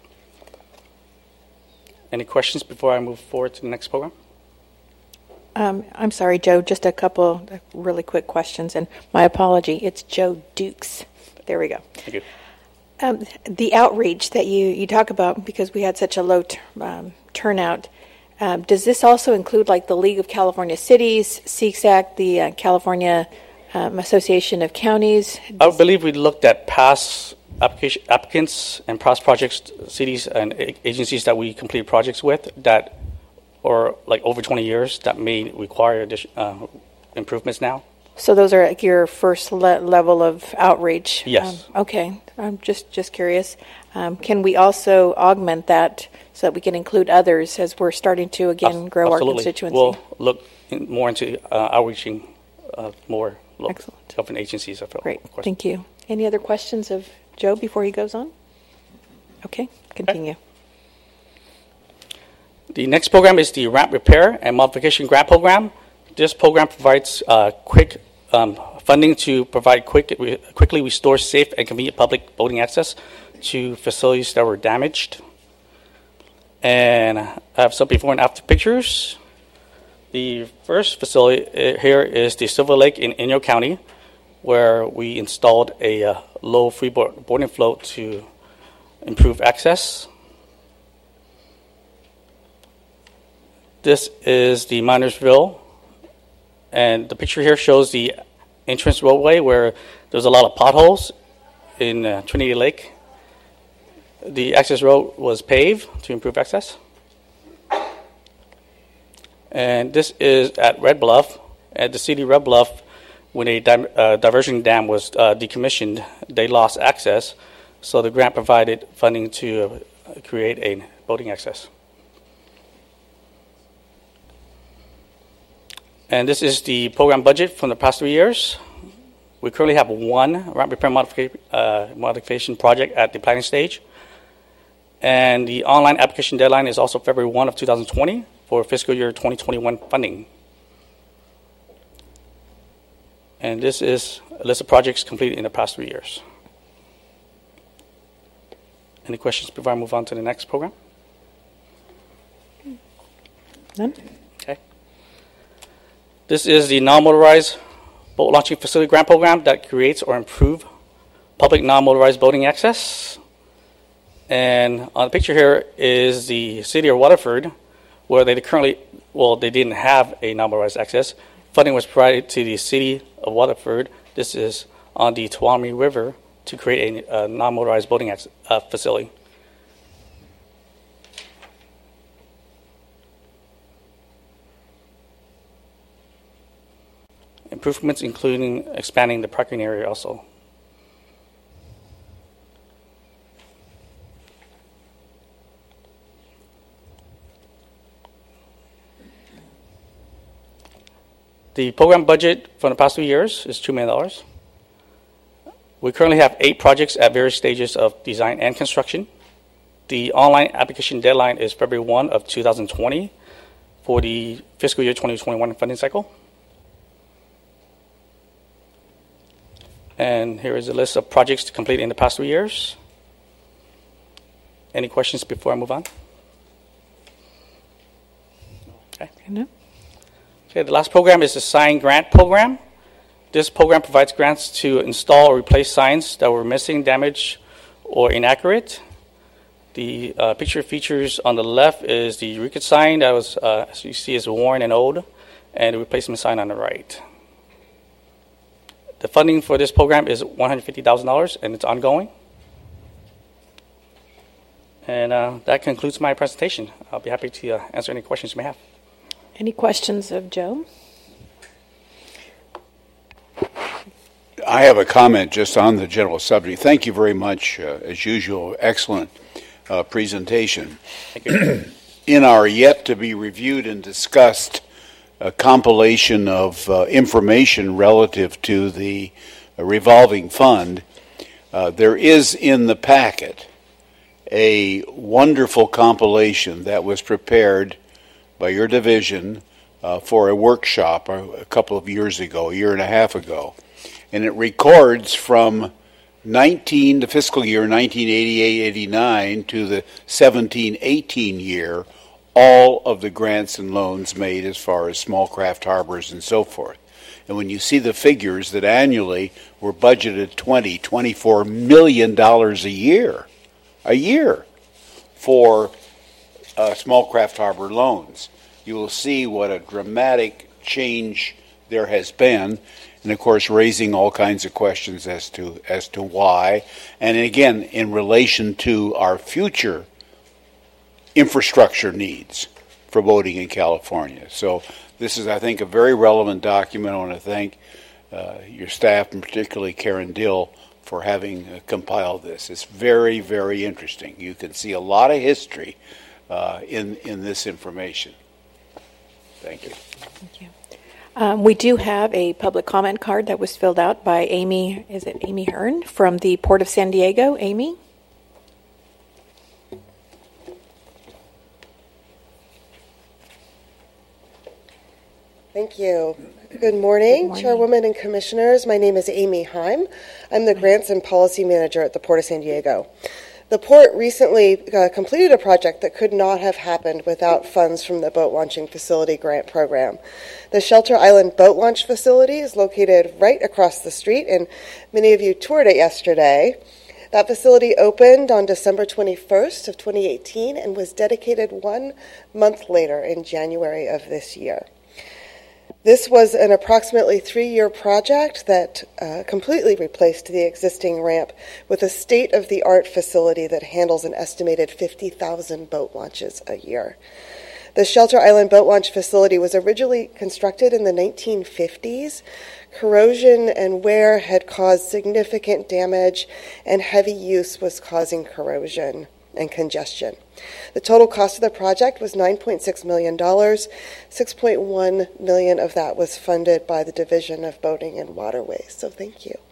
Any questions before I move forward to the next program? Um, I'm sorry, Joe, just a couple of really quick questions, and my apology. It's Joe Dukes. There we go. Thank you. Um, the outreach that you, you talk about, because we had such a low t- um, turnout, um, does this also include like the League of California Cities, C S A C, the uh, California um, Association of Counties? I believe we looked at past application, applicants and past projects, cities and a- agencies that we completed projects with that, or like over twenty years, that may require addition, uh, improvements now. So those are like your first le- level of outreach? Yes. Um, okay. I'm just, just curious. Um, can we also augment that so that we can include others as we're starting to, again, grow Absolutely. our constituency? We'll look in, more into uh, outreaching uh, more local Excellent. government agencies. Of, Great. of course. Thank you. Any other questions of Joe before he goes on? Okay. Continue. Okay. The next program is the Ramp Repair and Modification Grant Program. This program provides uh, quick um, funding to provide quick, re- quickly restore safe and convenient public boating access to facilities that were damaged. And I have some before and after pictures. The first facility uh, here is the Silver Lake in Inyo County, where we installed a uh, low freeboard boarding float to improve access. This is the Minersville, and the picture here shows the entrance roadway where there's a lot of potholes in uh, Trinity Lake. The access road was paved to improve access. And this is at Red Bluff. At the city of Red Bluff, when a di- uh, diversion dam was uh, decommissioned, they lost access, so the grant provided funding to uh, create a boating access. And this is the program budget from the past three years. We currently have one ramp repair modification, uh, modification project at the planning stage. And the online application deadline is also February first of two thousand twenty for fiscal year twenty twenty-one funding. And this is a list of projects completed in the past three years. Any questions before I move on to the next program? None. Okay. This is the non-motorized boat launching facility grant program that creates or improves public non-motorized boating access. And on the picture here is the city of Waterford, where they currently, well, they didn't have a non-motorized access. Funding was provided to the city of Waterford. This is on the Tuolumne River to create a, a non-motorized boating ac- uh, facility. Improvements including expanding the parking area also. The program budget for the past two years is two million dollars. We currently have eight projects at various stages of design and construction. The online application deadline is February first of two thousand twenty for the fiscal year twenty twenty-one funding cycle. And here is a list of projects to complete in the past three years. Any questions before I move on? Okay. No. Okay, the last program is the sign grant program. This program provides grants to install or replace signs that were missing, damaged, or inaccurate. The uh, picture features on the left is the Eureka sign that was, uh, as you see, is worn and old, and the replacement sign on the right. The funding for this program is one hundred fifty thousand dollars, and it's ongoing. And uh, that concludes my presentation. I'll be happy to uh, answer any questions you may have. Any questions of Joe? I have a comment just on the general subject. Thank you very much, uh, as usual. Excellent uh, presentation. Thank you. In our yet to be reviewed and discussed uh, compilation of uh, information relative to the uh, revolving fund, uh, there is in the packet a wonderful compilation that was prepared by your division uh, for a workshop a, a couple of years ago, a year and a half ago. And it records from nineteen, the fiscal year nineteen eighty-eight eighty-nine to the seventeen eighteen year, all of the grants and loans made as far as small craft harbors and so forth. And when you see the figures that annually were budgeted twenty, twenty-four million dollars a year, a year for uh, small craft harbor loans, you will see what a dramatic change there has been. And of course, raising all kinds of questions as to as to why, and again, in relation to our future infrastructure needs for boating in California. So this is, I think, a very relevant document. I want to thank uh, your staff, and particularly Karen Dill, for having uh, compiled this. It's very, very interesting. You can see a lot of history uh, in in this information. Thank you. Thank you. Um, we do have a public comment card that was filled out by Amy, is it Amy Hearn from the Port of San Diego? Amy? Thank you. Good morning, Good morning, Chairwoman and Commissioners. My name is Amy Heim. I'm the Grants and Policy Manager at the Port of San Diego. The port recently uh, completed a project that could not have happened without funds from the Boat Launching Facility Grant Program. The Shelter Island Boat Launch Facility is located right across the street, and many of you toured it yesterday. That facility opened on December twenty-first of twenty eighteen and was dedicated one month later in January of this year. This was an approximately three-year project that uh, completely replaced the existing ramp with a state-of-the-art facility that handles an estimated fifty thousand boat launches a year. The Shelter Island Boat Launch Facility was originally constructed in the nineteen fifties. Corrosion and wear had caused significant damage, and heavy use was causing corrosion and congestion. The total cost of the project was nine point six million dollars. six point one million dollars of that was funded by the Division of Boating and Waterways, so thank you.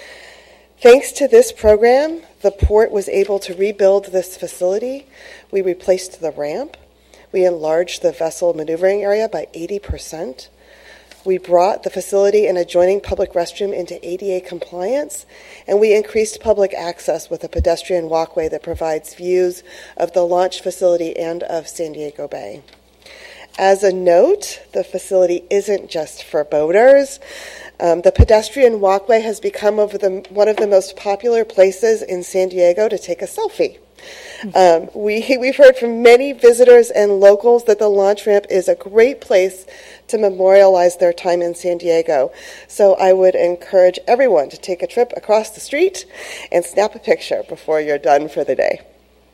Thanks to this program, the port was able to rebuild this facility. We replaced the ramp. We enlarged the vessel maneuvering area by eighty percent. We brought the facility and adjoining public restroom into A D A compliance, and we increased public access with a pedestrian walkway that provides views of the launch facility and of San Diego Bay. As a note, the facility isn't just for boaters. Um, the pedestrian walkway has become over the, one of the most popular places in San Diego to take a selfie. Um, we, we've heard from many visitors and locals that the launch ramp is a great place to memorialize their time in San Diego. So I would encourage everyone to take a trip across the street and snap a picture before you're done for the day.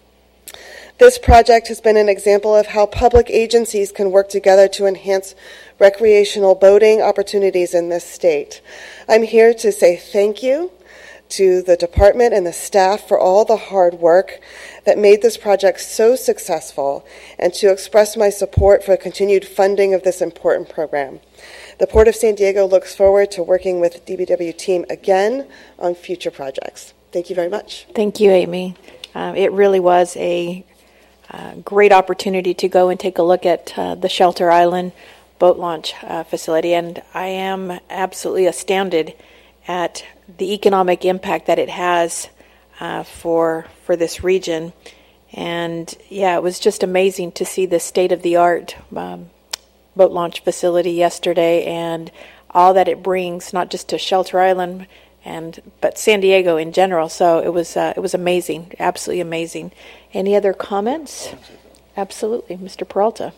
This project has been an example of how public agencies can work together to enhance recreational boating opportunities in this state. I'm here to say thank you to the department and the staff for all the hard work that made this project so successful, and to express my support for continued funding of this important program. The Port of San Diego looks forward to working with the D B W team again on future projects. Thank you very much. Thank you, Amy. Uh, it really was a uh, great opportunity to go and take a look at uh, the Shelter Island boat launch uh, facility, and I am absolutely astounded at the economic impact that it has uh, for for this region. And yeah, it was just amazing to see the state-of-the-art um, boat launch facility yesterday, and all that it brings, not just to Shelter Island, and but San Diego in general. So it was uh, it was amazing, absolutely amazing. Any other comments? Absolutely, Mister Peralta.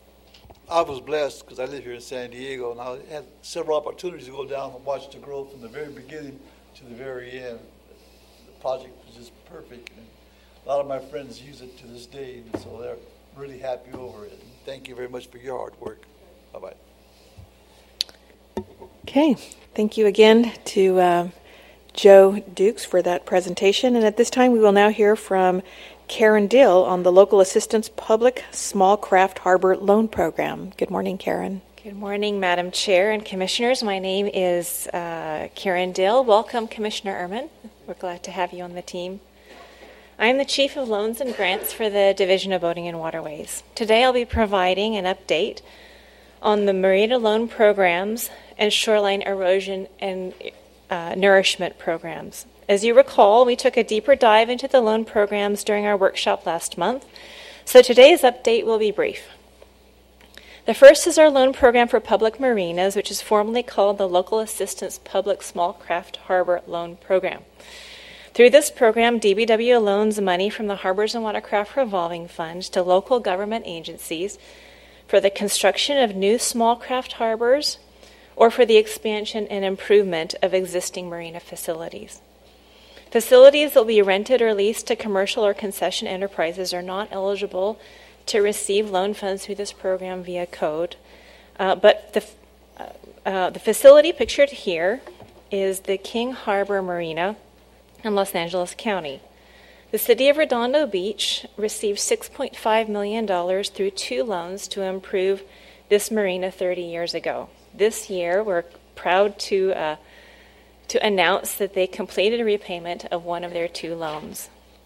I was blessed because I live here in San Diego, and I had several opportunities to go down and watch the growth from the very beginning to the very end. The project was just perfect, and a lot of my friends use it to this day, and so they're really happy over it. And thank you very much for your hard work. Bye-bye. Okay, thank you again to uh, Joe Dukes for that presentation. And at this time, we will now hear from Karen Dill on the Local Assistance Public Small Craft Harbor Loan Program. Good morning, Karen. Good morning, Madam Chair and Commissioners. My name is uh, Karen Dill. Welcome, Commissioner Ehrman. We're glad to have you on the team. I am the Chief of Loans and Grants for the Division of Boating and Waterways. Today I'll be providing an update on the Marina Loan Programs and Shoreline Erosion and uh, Nourishment Programs. As you recall, we took a deeper dive into the loan programs during our workshop last month, so today's update will be brief. The first is our loan program for public marinas, which is formally called the Local Assistance Public Small Craft Harbor Loan Program. Through this program, D B W loans money from the Harbors and Watercraft Revolving Fund to local government agencies for the construction of new small craft harbors or for the expansion and improvement of existing marina facilities. Facilities that will be rented or leased to commercial or concession enterprises are not eligible to receive loan funds through this program via code. Uh, but the, uh, uh, the facility pictured here is the King Harbor Marina in Los Angeles County. The City of Redondo Beach received six point five million dollars through two loans to improve this marina thirty years ago. This year, we're proud to uh, to announce that they completed a repayment of one of their two loans.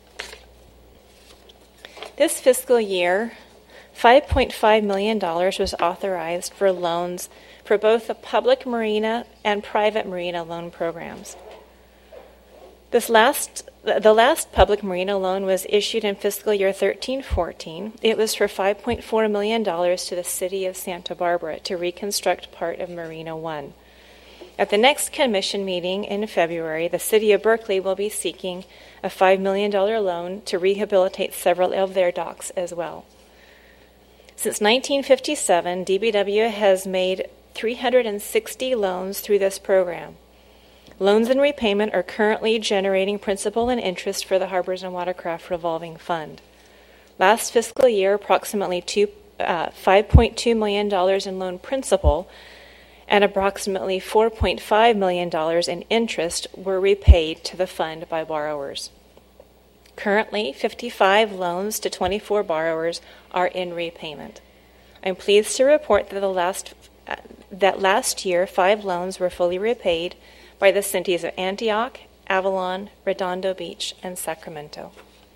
This fiscal year, five point five million dollars was authorized for loans for both the public marina and private marina loan programs. This last, the last public marina loan was issued in fiscal year thirteen fourteen. It was for five point four million dollars to the city of Santa Barbara to reconstruct part of Marina One. At the next commission meeting in February, the city of Berkeley will be seeking a five million dollars loan to rehabilitate several of their docks as well. Since nineteen fifty-seven, D B W has made three hundred sixty loans through this program. Loans and repayment are currently generating principal and interest for the Harbors and Watercraft Revolving Fund. Last fiscal year, approximately two, uh, five point two million dollars in loan principal and approximately four point five million dollars in interest were repaid to the fund by borrowers. Currently, fifty-five loans to twenty-four borrowers are in repayment. I'm pleased to report that, the last, uh, that last year, five loans were fully repaid by the cities of Antioch, Avalon, Redondo Beach, and Sacramento.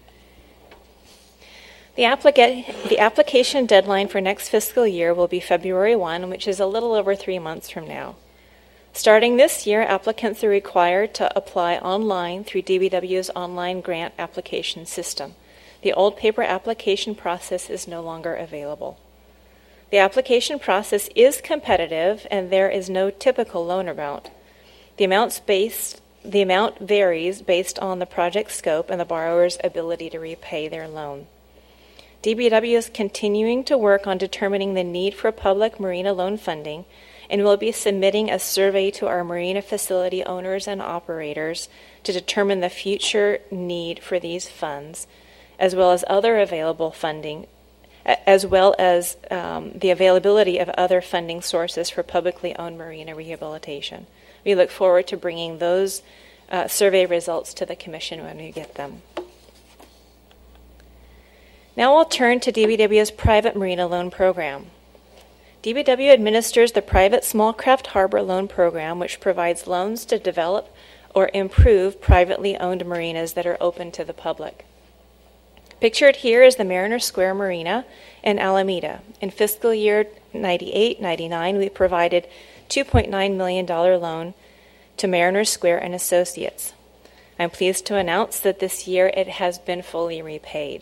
The, applica- the application deadline for next fiscal year will be February first, which is a little over three months from now. Starting this year, applicants are required to apply online through D B W's online grant application system. The old paper application process is no longer available. The application process is competitive, and there is no typical loan amount. The amounts based, the amount varies based on the project scope and the borrower's ability to repay their loan. D B W is continuing to work on determining the need for public marina loan funding and will be submitting a survey to our marina facility owners and operators to determine the future need for these funds, as well as other available funding, as well as um, the availability of other funding sources for publicly owned marina rehabilitation. We look forward to bringing those uh, survey results to the Commission when we get them. Now I'll turn to D B W's private marina loan program. D B W administers the private small craft harbor loan program, which provides loans to develop or improve privately owned marinas that are open to the public. Pictured here is the Mariner Square Marina in Alameda. In fiscal year ninety-eight ninety-nine, we provided two point nine million dollars loan to Mariner Square and Associates. I'm pleased to announce that this year it has been fully repaid.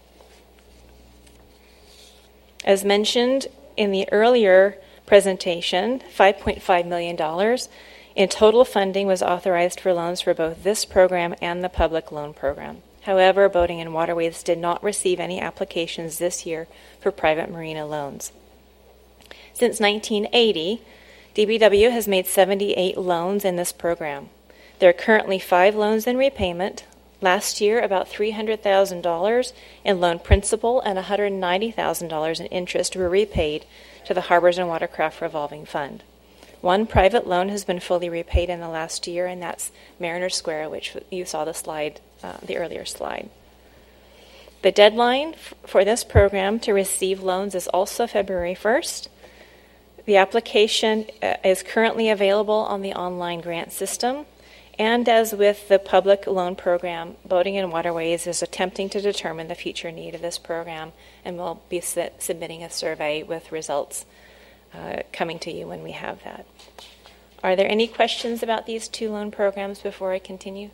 As mentioned in the earlier presentation, five point five million dollars in total funding was authorized for loans for both this program and the public loan program. However, Boating and Waterways did not receive any applications this year for private marina loans. Since nineteen eighty, D B W has made seventy-eight loans in this program. There are currently five loans in repayment. Last year, about three hundred thousand dollars in loan principal and one hundred ninety thousand dollars in interest were repaid to the Harbors and Watercraft Revolving Fund. One private loan has been fully repaid in the last year, and that's Mariner Square, which you saw the slide, uh, the earlier slide. The deadline f- for this program to receive loans is also February first. The application uh, is currently available on the online grant system. And as with the public loan program, Boating and Waterways is attempting to determine the future need of this program, and we'll be su- submitting a survey with results uh, coming to you when we have that. Are there any questions about these two loan programs before I continue?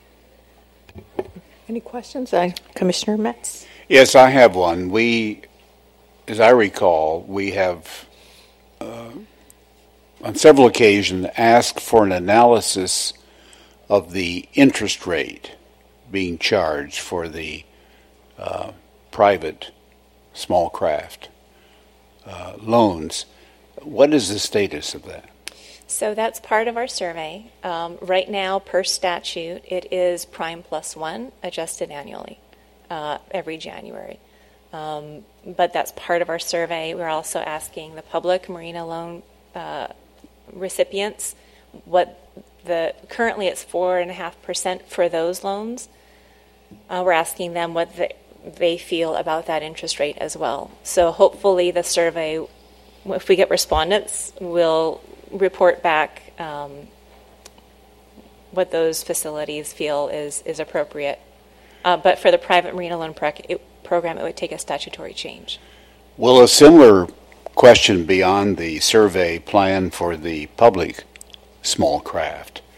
Any questions? Uh, Commissioner Metz? Yes, I have one. We, as I recall, we have uh, on several occasions asked for an analysis of the interest rate being charged for the uh, private small craft uh, loans. What is the status of that? So that's part of our survey. Um, right now, per statute, it is prime plus one, adjusted annually, uh, every January. Um, but that's part of our survey. We're also asking the public marina loan uh, recipients what the currently it's four and a half percent for those loans. Uh, we're asking them what the, they feel about that interest rate as well. So hopefully, the survey, if we get respondents, will report back um, what those facilities feel is is appropriate. Uh, but for the private marina loan pro- it, program, it would take a statutory change. Will a similar question beyond the survey plan for the public small craft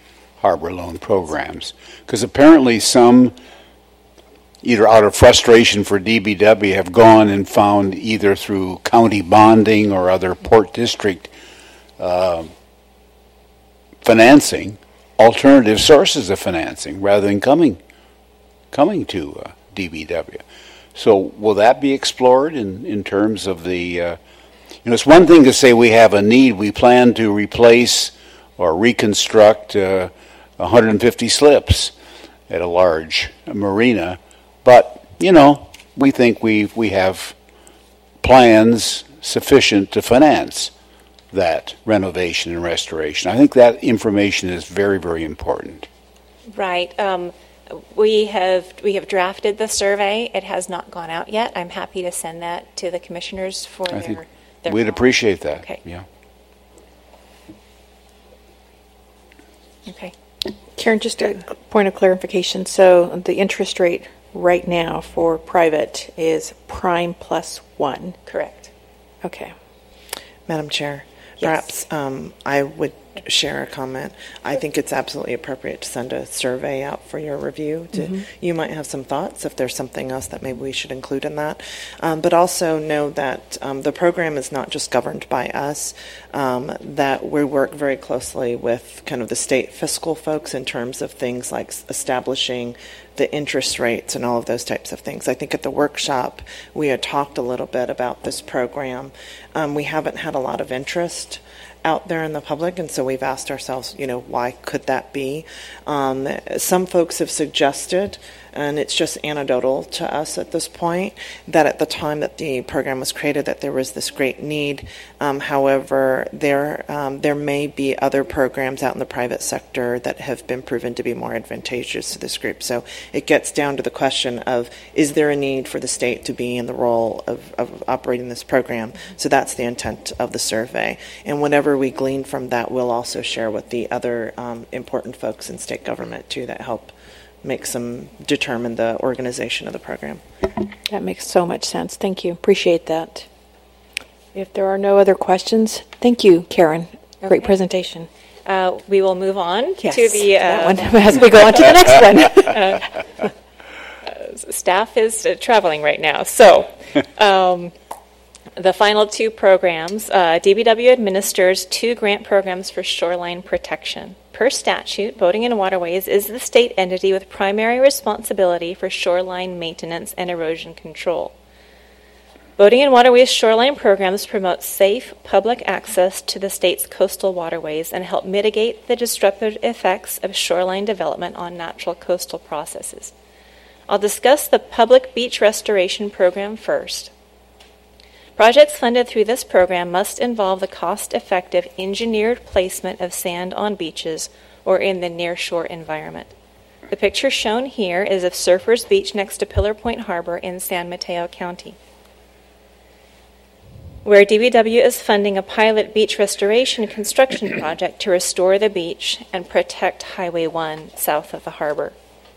harbor loan programs. Because apparently some, either out of frustration for D B W, have gone and found either through county bonding or other port district uh, financing, alternative sources of financing rather than coming coming to uh, D B W. So will that be explored in, in terms of the, uh, you know, it's one thing to say we have a need, we plan to replace or reconstruct uh, one hundred fifty slips at a large marina, but, you know, we think we we have plans sufficient to finance that renovation and restoration. I think that information is very, very important. Right. Um, we have we have drafted the survey. It has not gone out yet. I'm happy to send that to the commissioners for I their. think their we'd appreciate that. Okay. Yeah. Okay. Karen, just a point of clarification. So the interest rate right now for private is prime plus one. Correct. Okay. Madam Chair, Yes. perhaps um, I would share a comment. I think it's absolutely appropriate to send a survey out for your review. To, Mhm. You might have some thoughts if there's something else that maybe we should include in that. Um, but also know that um, the program is not just governed by us, um, that we work very closely with kind of the state fiscal folks in terms of things like s- establishing the interest rates and all of those types of things. I think at the workshop we had talked a little bit about this program. Um, we haven't had a lot of interest out there in the public, and so we've asked ourselves, you know, why could that be? Um, some folks have suggested, and it's just anecdotal to us at this point, that at the time that the program was created, that there was this great need. Um, however, there um, there may be other programs out in the private sector that have been proven to be more advantageous to this group. So it gets down to the question of, is there a need for the state to be in the role of, of operating this program? So that's the intent of the survey. And whatever we glean from that, we'll also share with the other um, important folks in state government, too, that help make some determine the organization of the program. That makes so much sense. Thank you. Appreciate that. If there are no other questions, thank you, Karen. Great Okay. presentation. Uh, we will move on Yes, to the uh, that one as we go on to the next one. uh, uh, staff is uh, traveling right now, so um, the final two programs. Uh, D B W administers two grant programs for shoreline protection. Per statute, Boating and Waterways is the state entity with primary responsibility for shoreline maintenance and erosion control. Boating and Waterways shoreline programs promote safe public access to the state's coastal waterways and help mitigate the disruptive effects of shoreline development on natural coastal processes. I'll discuss the Public Beach Restoration Program first. Projects funded through this program must involve the cost-effective engineered placement of sand on beaches or in the nearshore environment. The picture shown here is of Surfers Beach next to Pillar Point Harbor in San Mateo County, where D B W is funding a pilot beach restoration construction project to restore the beach and protect Highway one south of the harbor.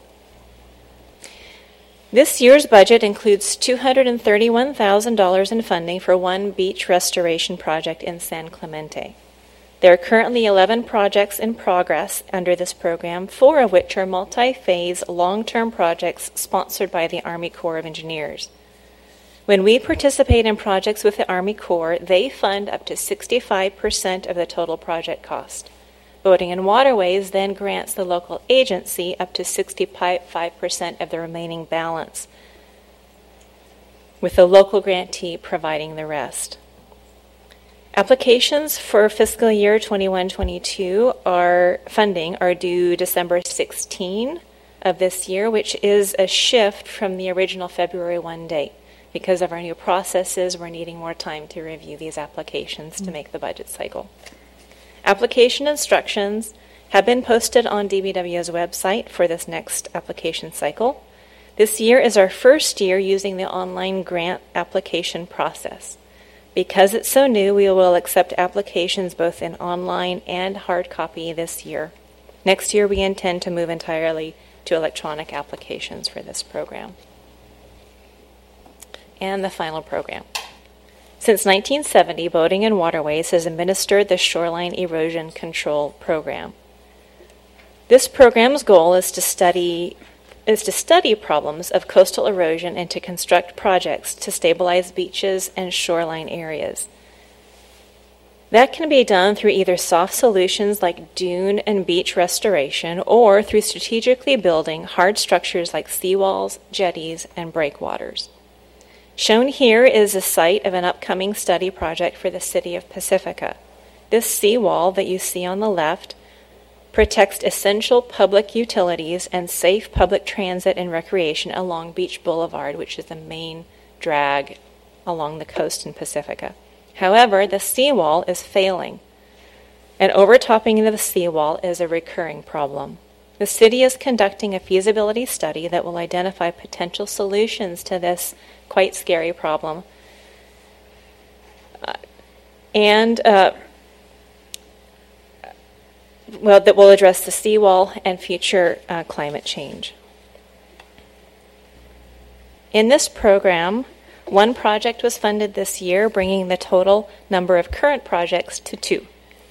This year's budget includes two hundred thirty-one thousand dollars in funding for one beach restoration project in San Clemente. There are currently eleven projects in progress under this program, four of which are multi-phase long-term projects sponsored by the Army Corps of Engineers. When we participate in projects with the Army Corps, they fund up to sixty-five percent of the total project cost. Boating and Waterways then grants the local agency up to sixty-five percent of the remaining balance, with the local grantee providing the rest. Applications for fiscal year twenty-one twenty-two are funding are due December sixteenth of this year, which is a shift from the original February first date. Because of our new processes, we're needing more time to review these applications mm-hmm. to make the budget cycle. Application instructions have been posted on D B W's website for this next application cycle. This year is our first year using the online grant application process. Because it's so new, we will accept applications both in online and hard copy this year. Next year, we intend to move entirely to electronic applications for this program. And the final program. Since nineteen seventy, Boating and Waterways has administered the Shoreline Erosion Control Program. This program's goal is to study is to study problems of coastal erosion and to construct projects to stabilize beaches and shoreline areas. That can be done through either soft solutions like dune and beach restoration or through strategically building hard structures like seawalls, jetties, and breakwaters. Shown here is a site of an upcoming study project for the city of Pacifica. This seawall that you see on the left protects essential public utilities and safe public transit and recreation along Beach Boulevard, which is the main drag along the coast in Pacifica. However, the seawall is failing, and overtopping of the seawall is a recurring problem. The city is conducting a feasibility study that will identify potential solutions to this quite scary problem, uh, and uh, well, that will address the seawall and future uh, climate change. In this program, one project was funded this year, bringing the total number of current projects to two.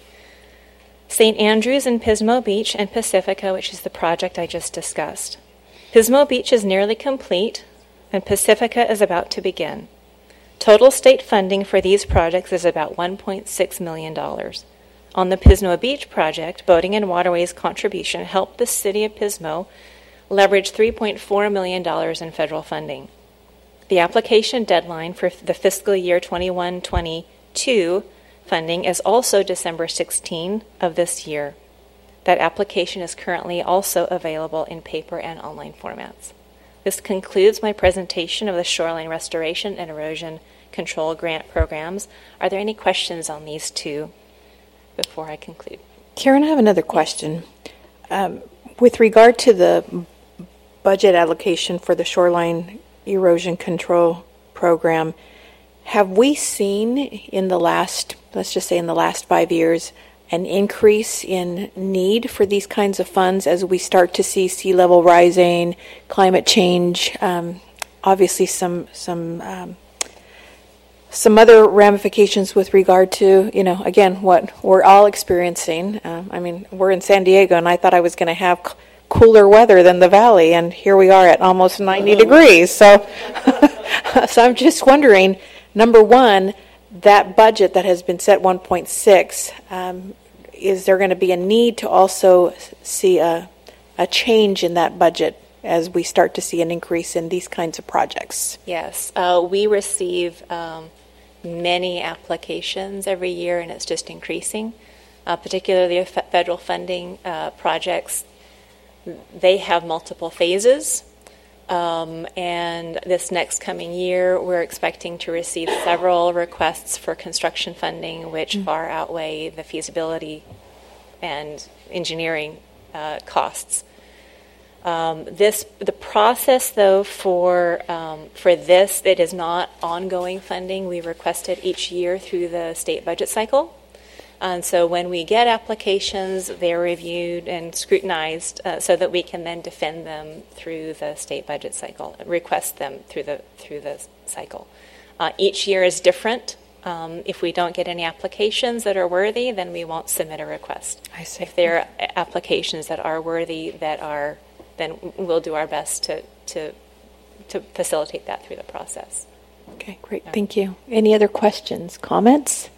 Saint Andrews and Pismo Beach and Pacifica, which is the project I just discussed. Pismo Beach is nearly complete, and Pacifica is about to begin. Total state funding for these projects is about one point six million dollars. On the Pismo Beach project, Boating and Waterways contribution helped the city of Pismo leverage three point four million dollars in federal funding. The application deadline for the fiscal year twenty-one twenty-two funding is also December sixteenth of this year. That application is currently also available in paper and online formats. This concludes my presentation of the Shoreline Restoration and Erosion Control Grant programs. Are there any questions on these two before I conclude? Karen, I have another question. Um, with regard to the budget allocation for the Shoreline Erosion Control Program, have we seen in the last, let's just say in the last five years, an increase in need for these kinds of funds as we start to see sea level rising, climate change, um, obviously some some um, some other ramifications with regard to, you know, again, what we're all experiencing. Um, I mean, we're in San Diego, and I thought I was going to have c- cooler weather than the valley, and here we are at almost ninety degrees. So, so I'm just wondering, number one, that budget that has been set one point six, um, is there going to be a need to also see a, a change in that budget as we start to see an increase in these kinds of projects? Yes, uh, we receive um, many applications every year, and it's just increasing, uh, particularly f- federal funding uh, projects. They have multiple phases. Um, and this next coming year, we're expecting to receive several requests for construction funding, which mm-hmm. far outweigh the feasibility and engineering uh, costs. Um, this the process, though, for um, for this, it is not ongoing funding. We request it each year through the state budget cycle. And so when we get applications, they're reviewed and scrutinized uh, so that we can then defend them through the state budget cycle, request them through the through the cycle. Uh, each year is different. Um, if we don't get any applications that are worthy, then we won't submit a request. I see. If there are applications that are worthy, that are, then we'll do our best to to to facilitate that through the process. Okay, great. Yeah. Thank you. Any other questions, comments?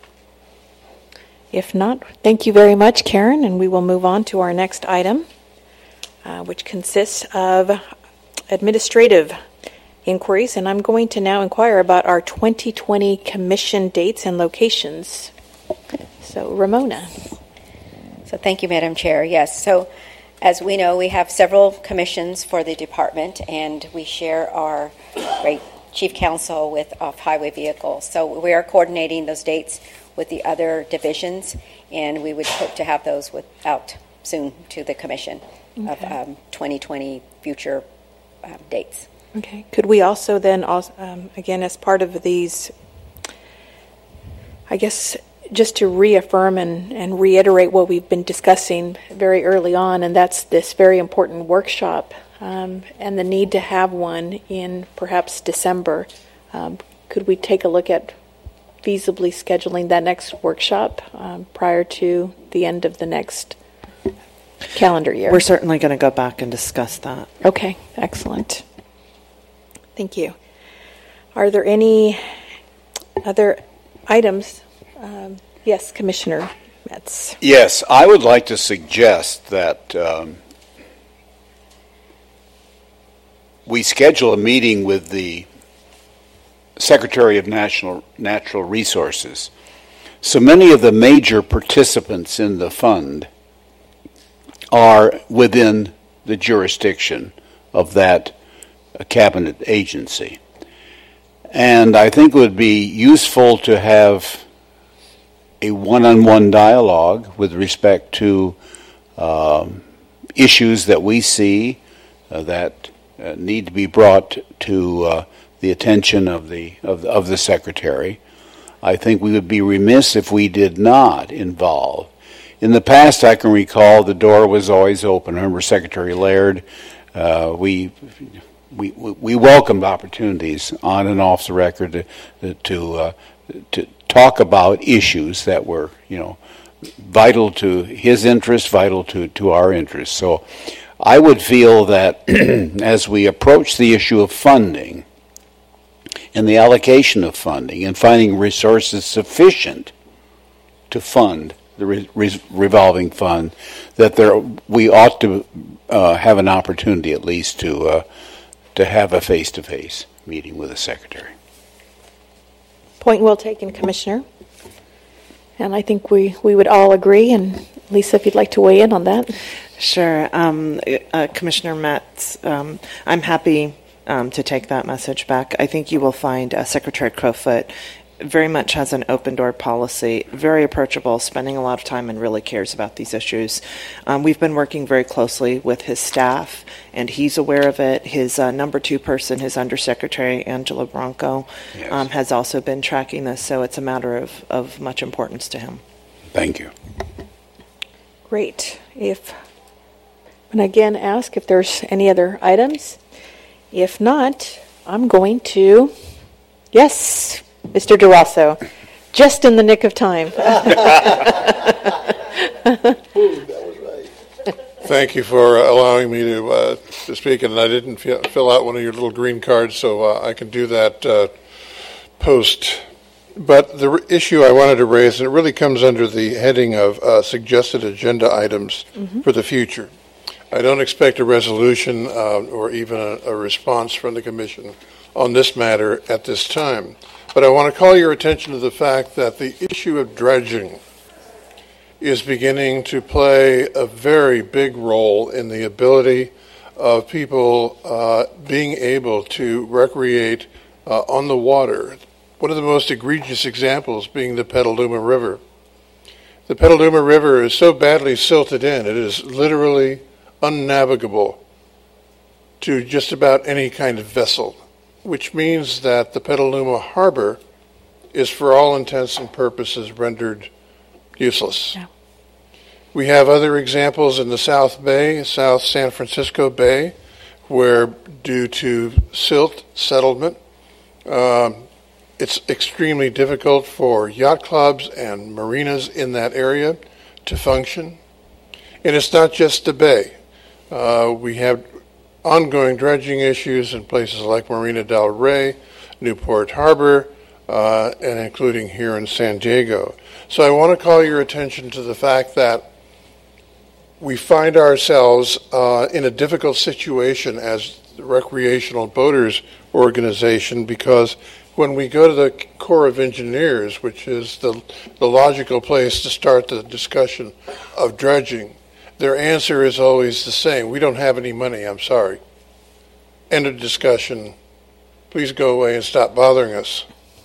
If not, thank you very much, Karen, and we will move on to our next item, uh, which consists of administrative inquiries, and I'm going to now inquire about our twenty twenty commission dates and locations. So, Ramona. So thank you, Madam Chair. Yes, so as we know, we have several commissions for the department, and we share our great chief counsel with off-highway vehicles. So we are coordinating those dates with the other divisions, and we would hope to have those with, out soon to the commission okay. of um, twenty twenty future um, dates. Okay. Could we also then, also, um, again, as part of these, I guess, just to reaffirm and, and reiterate what we've been discussing very early on, and that's this very important workshop um, and the need to have one in perhaps December. Um, could we take a look at feasibly scheduling that next workshop um, prior to the end of the next calendar year. We're certainly going to go back and discuss that. Okay, excellent. Thank you. Are there any other items? Um, yes, Commissioner Metz. Yes, I would like to suggest that um, we schedule a meeting with the Secretary of National Natural Resources. So many of the major participants in the fund are within the jurisdiction of that uh, cabinet agency. And I think it would be useful to have a one-on-one dialogue with respect to um, issues that we see uh, that uh, need to be brought to uh, the attention of the of, of the Secretary. I think we would be remiss if we did not involve. In the past, I can recall the door was always open. I remember Secretary Laird. Uh, we, we we welcomed opportunities on and off the record to to, uh, to talk about issues that were, you know, vital to his interest, vital to, to our interest. So, I would feel that as we approach the issue of funding, and the allocation of funding and finding resources sufficient to fund the re- re- revolving fund, that there we ought to uh, have an opportunity at least to uh, to have a face-to-face meeting with the Secretary. Point well taken, Commissioner. And I think we, we would all agree. And Lisa, if you'd like to weigh in on that. Sure. Um, uh, Commissioner Metz, um, I'm happy Um, to take that message back. I think you will find uh, Secretary Crowfoot very much has an open door policy, very approachable, spending a lot of time and really cares about these issues. Um, we've been working very closely with his staff, and he's aware of it. His uh, number two person, his Undersecretary, Angela Bronco, yes. um, has also been tracking this, so it's a matter of, of much importance to him. Thank you. Great. If, and again, ask if there's any other items. If not, I'm going to, yes, Mister DeRosso, just in the nick of time. Thank you for uh, allowing me to uh, to speak, and I didn't fill, fill out one of your little green cards, so uh, I can do that uh, post. But the r- issue I wanted to raise, and it really comes under the heading of uh, suggested agenda items mm-hmm. for the future. I don't expect a resolution uh, or even a, a response from the Commission on this matter at this time. But I want to call your attention to the fact that the issue of dredging is beginning to play a very big role in the ability of people uh, being able to recreate uh, on the water. One of the most egregious examples being the Petaluma River. The Petaluma River is so badly silted in, it is literally unnavigable to just about any kind of vessel, which means that the Petaluma Harbor is for all intents and purposes rendered useless. Yeah. We have other examples in the South Bay, South San Francisco Bay, where due to silt settlement, um, it's extremely difficult for yacht clubs and marinas in that area to function. And it's not just the bay. Uh, we have ongoing dredging issues in places like Marina del Rey, Newport Harbor, uh, and including here in San Diego. So I want to call your attention to the fact that we find ourselves uh, in a difficult situation as the Recreational Boaters Organization, because when we go to the Corps of Engineers, which is the, the logical place to start the discussion of dredging, their answer is always the same. We don't have any money, I'm sorry. End of discussion. Please go away and stop bothering us.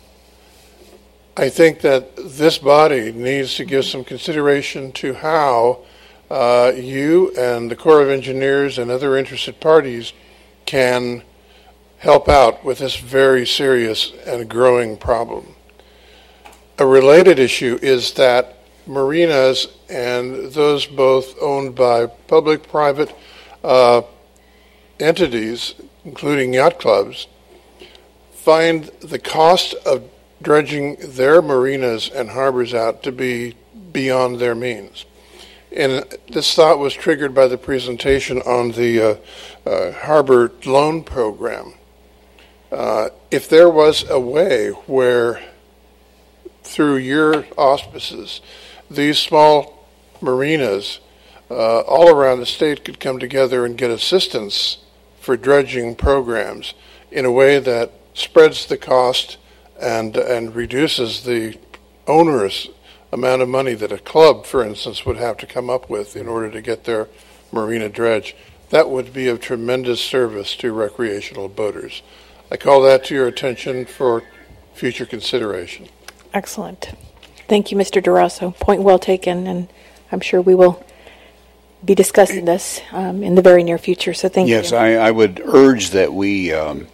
I think that this body needs to give some consideration to how uh, you and the Corps of Engineers and other interested parties can help out with this very serious and growing problem. A related issue is that marinas, and those both owned by public-private uh, entities, including yacht clubs, find the cost of dredging their marinas and harbors out to be beyond their means. And this thought was triggered by the presentation on the uh, uh, harbor loan program. Uh, if there was a way where, through your auspices, these small marinas uh, all around the state could come together and get assistance for dredging programs in a way that spreads the cost and and reduces the onerous amount of money that a club, for instance, would have to come up with in order to get their marina dredge, that would be of tremendous service to recreational boaters. I call that to your attention for future consideration. Excellent. Thank you, Mister DeRosso. Point well taken, and I'm sure we will be discussing this um, in the very near future, so thank yes, you. Yes, I, I would urge that we um,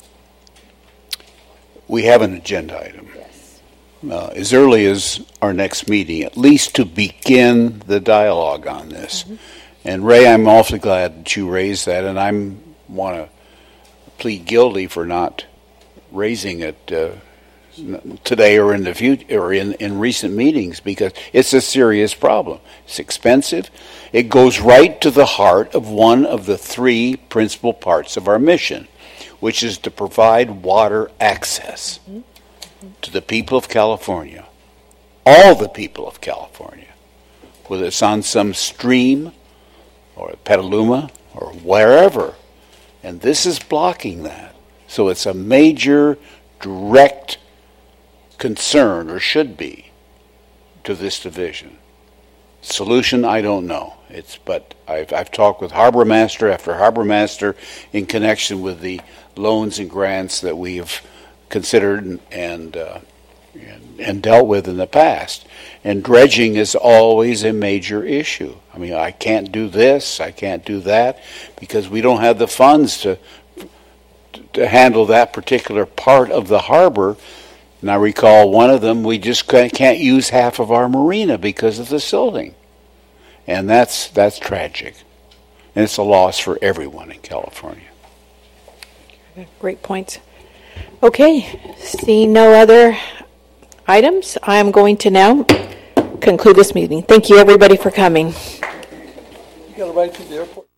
we have an agenda item. Yes. Uh, as early as our next meeting, at least to begin the dialogue on this. Mm-hmm. And Ray, I'm awfully glad that you raised that, and I want to plead guilty for not raising it uh, today or in the future or in, in recent meetings, because it's a serious problem. It's expensive. It goes right to the heart of one of the three principal parts of our mission, which is to provide water access mm-hmm. Mm-hmm. to the people of California, all the people of California, whether it's on some stream or Petaluma or wherever. And this is blocking that. So it's a major direct concern, or should be, to this division. Solution, I don't know. It's but I've I've talked with harbor master after harbor master in connection with the loans and grants that we have considered and and, uh, and and dealt with in the past. And dredging is always a major issue. I mean, I can't do this, I can't do that, because we don't have the funds to to handle that particular part of the harbor. And I recall one of them, we just can't use half of our marina because of the silting. And that's that's tragic. And it's a loss for everyone in California. Great points. Okay, seeing no other items, I am going to now conclude this meeting. Thank you, everybody, for coming. You got to ride to the airport.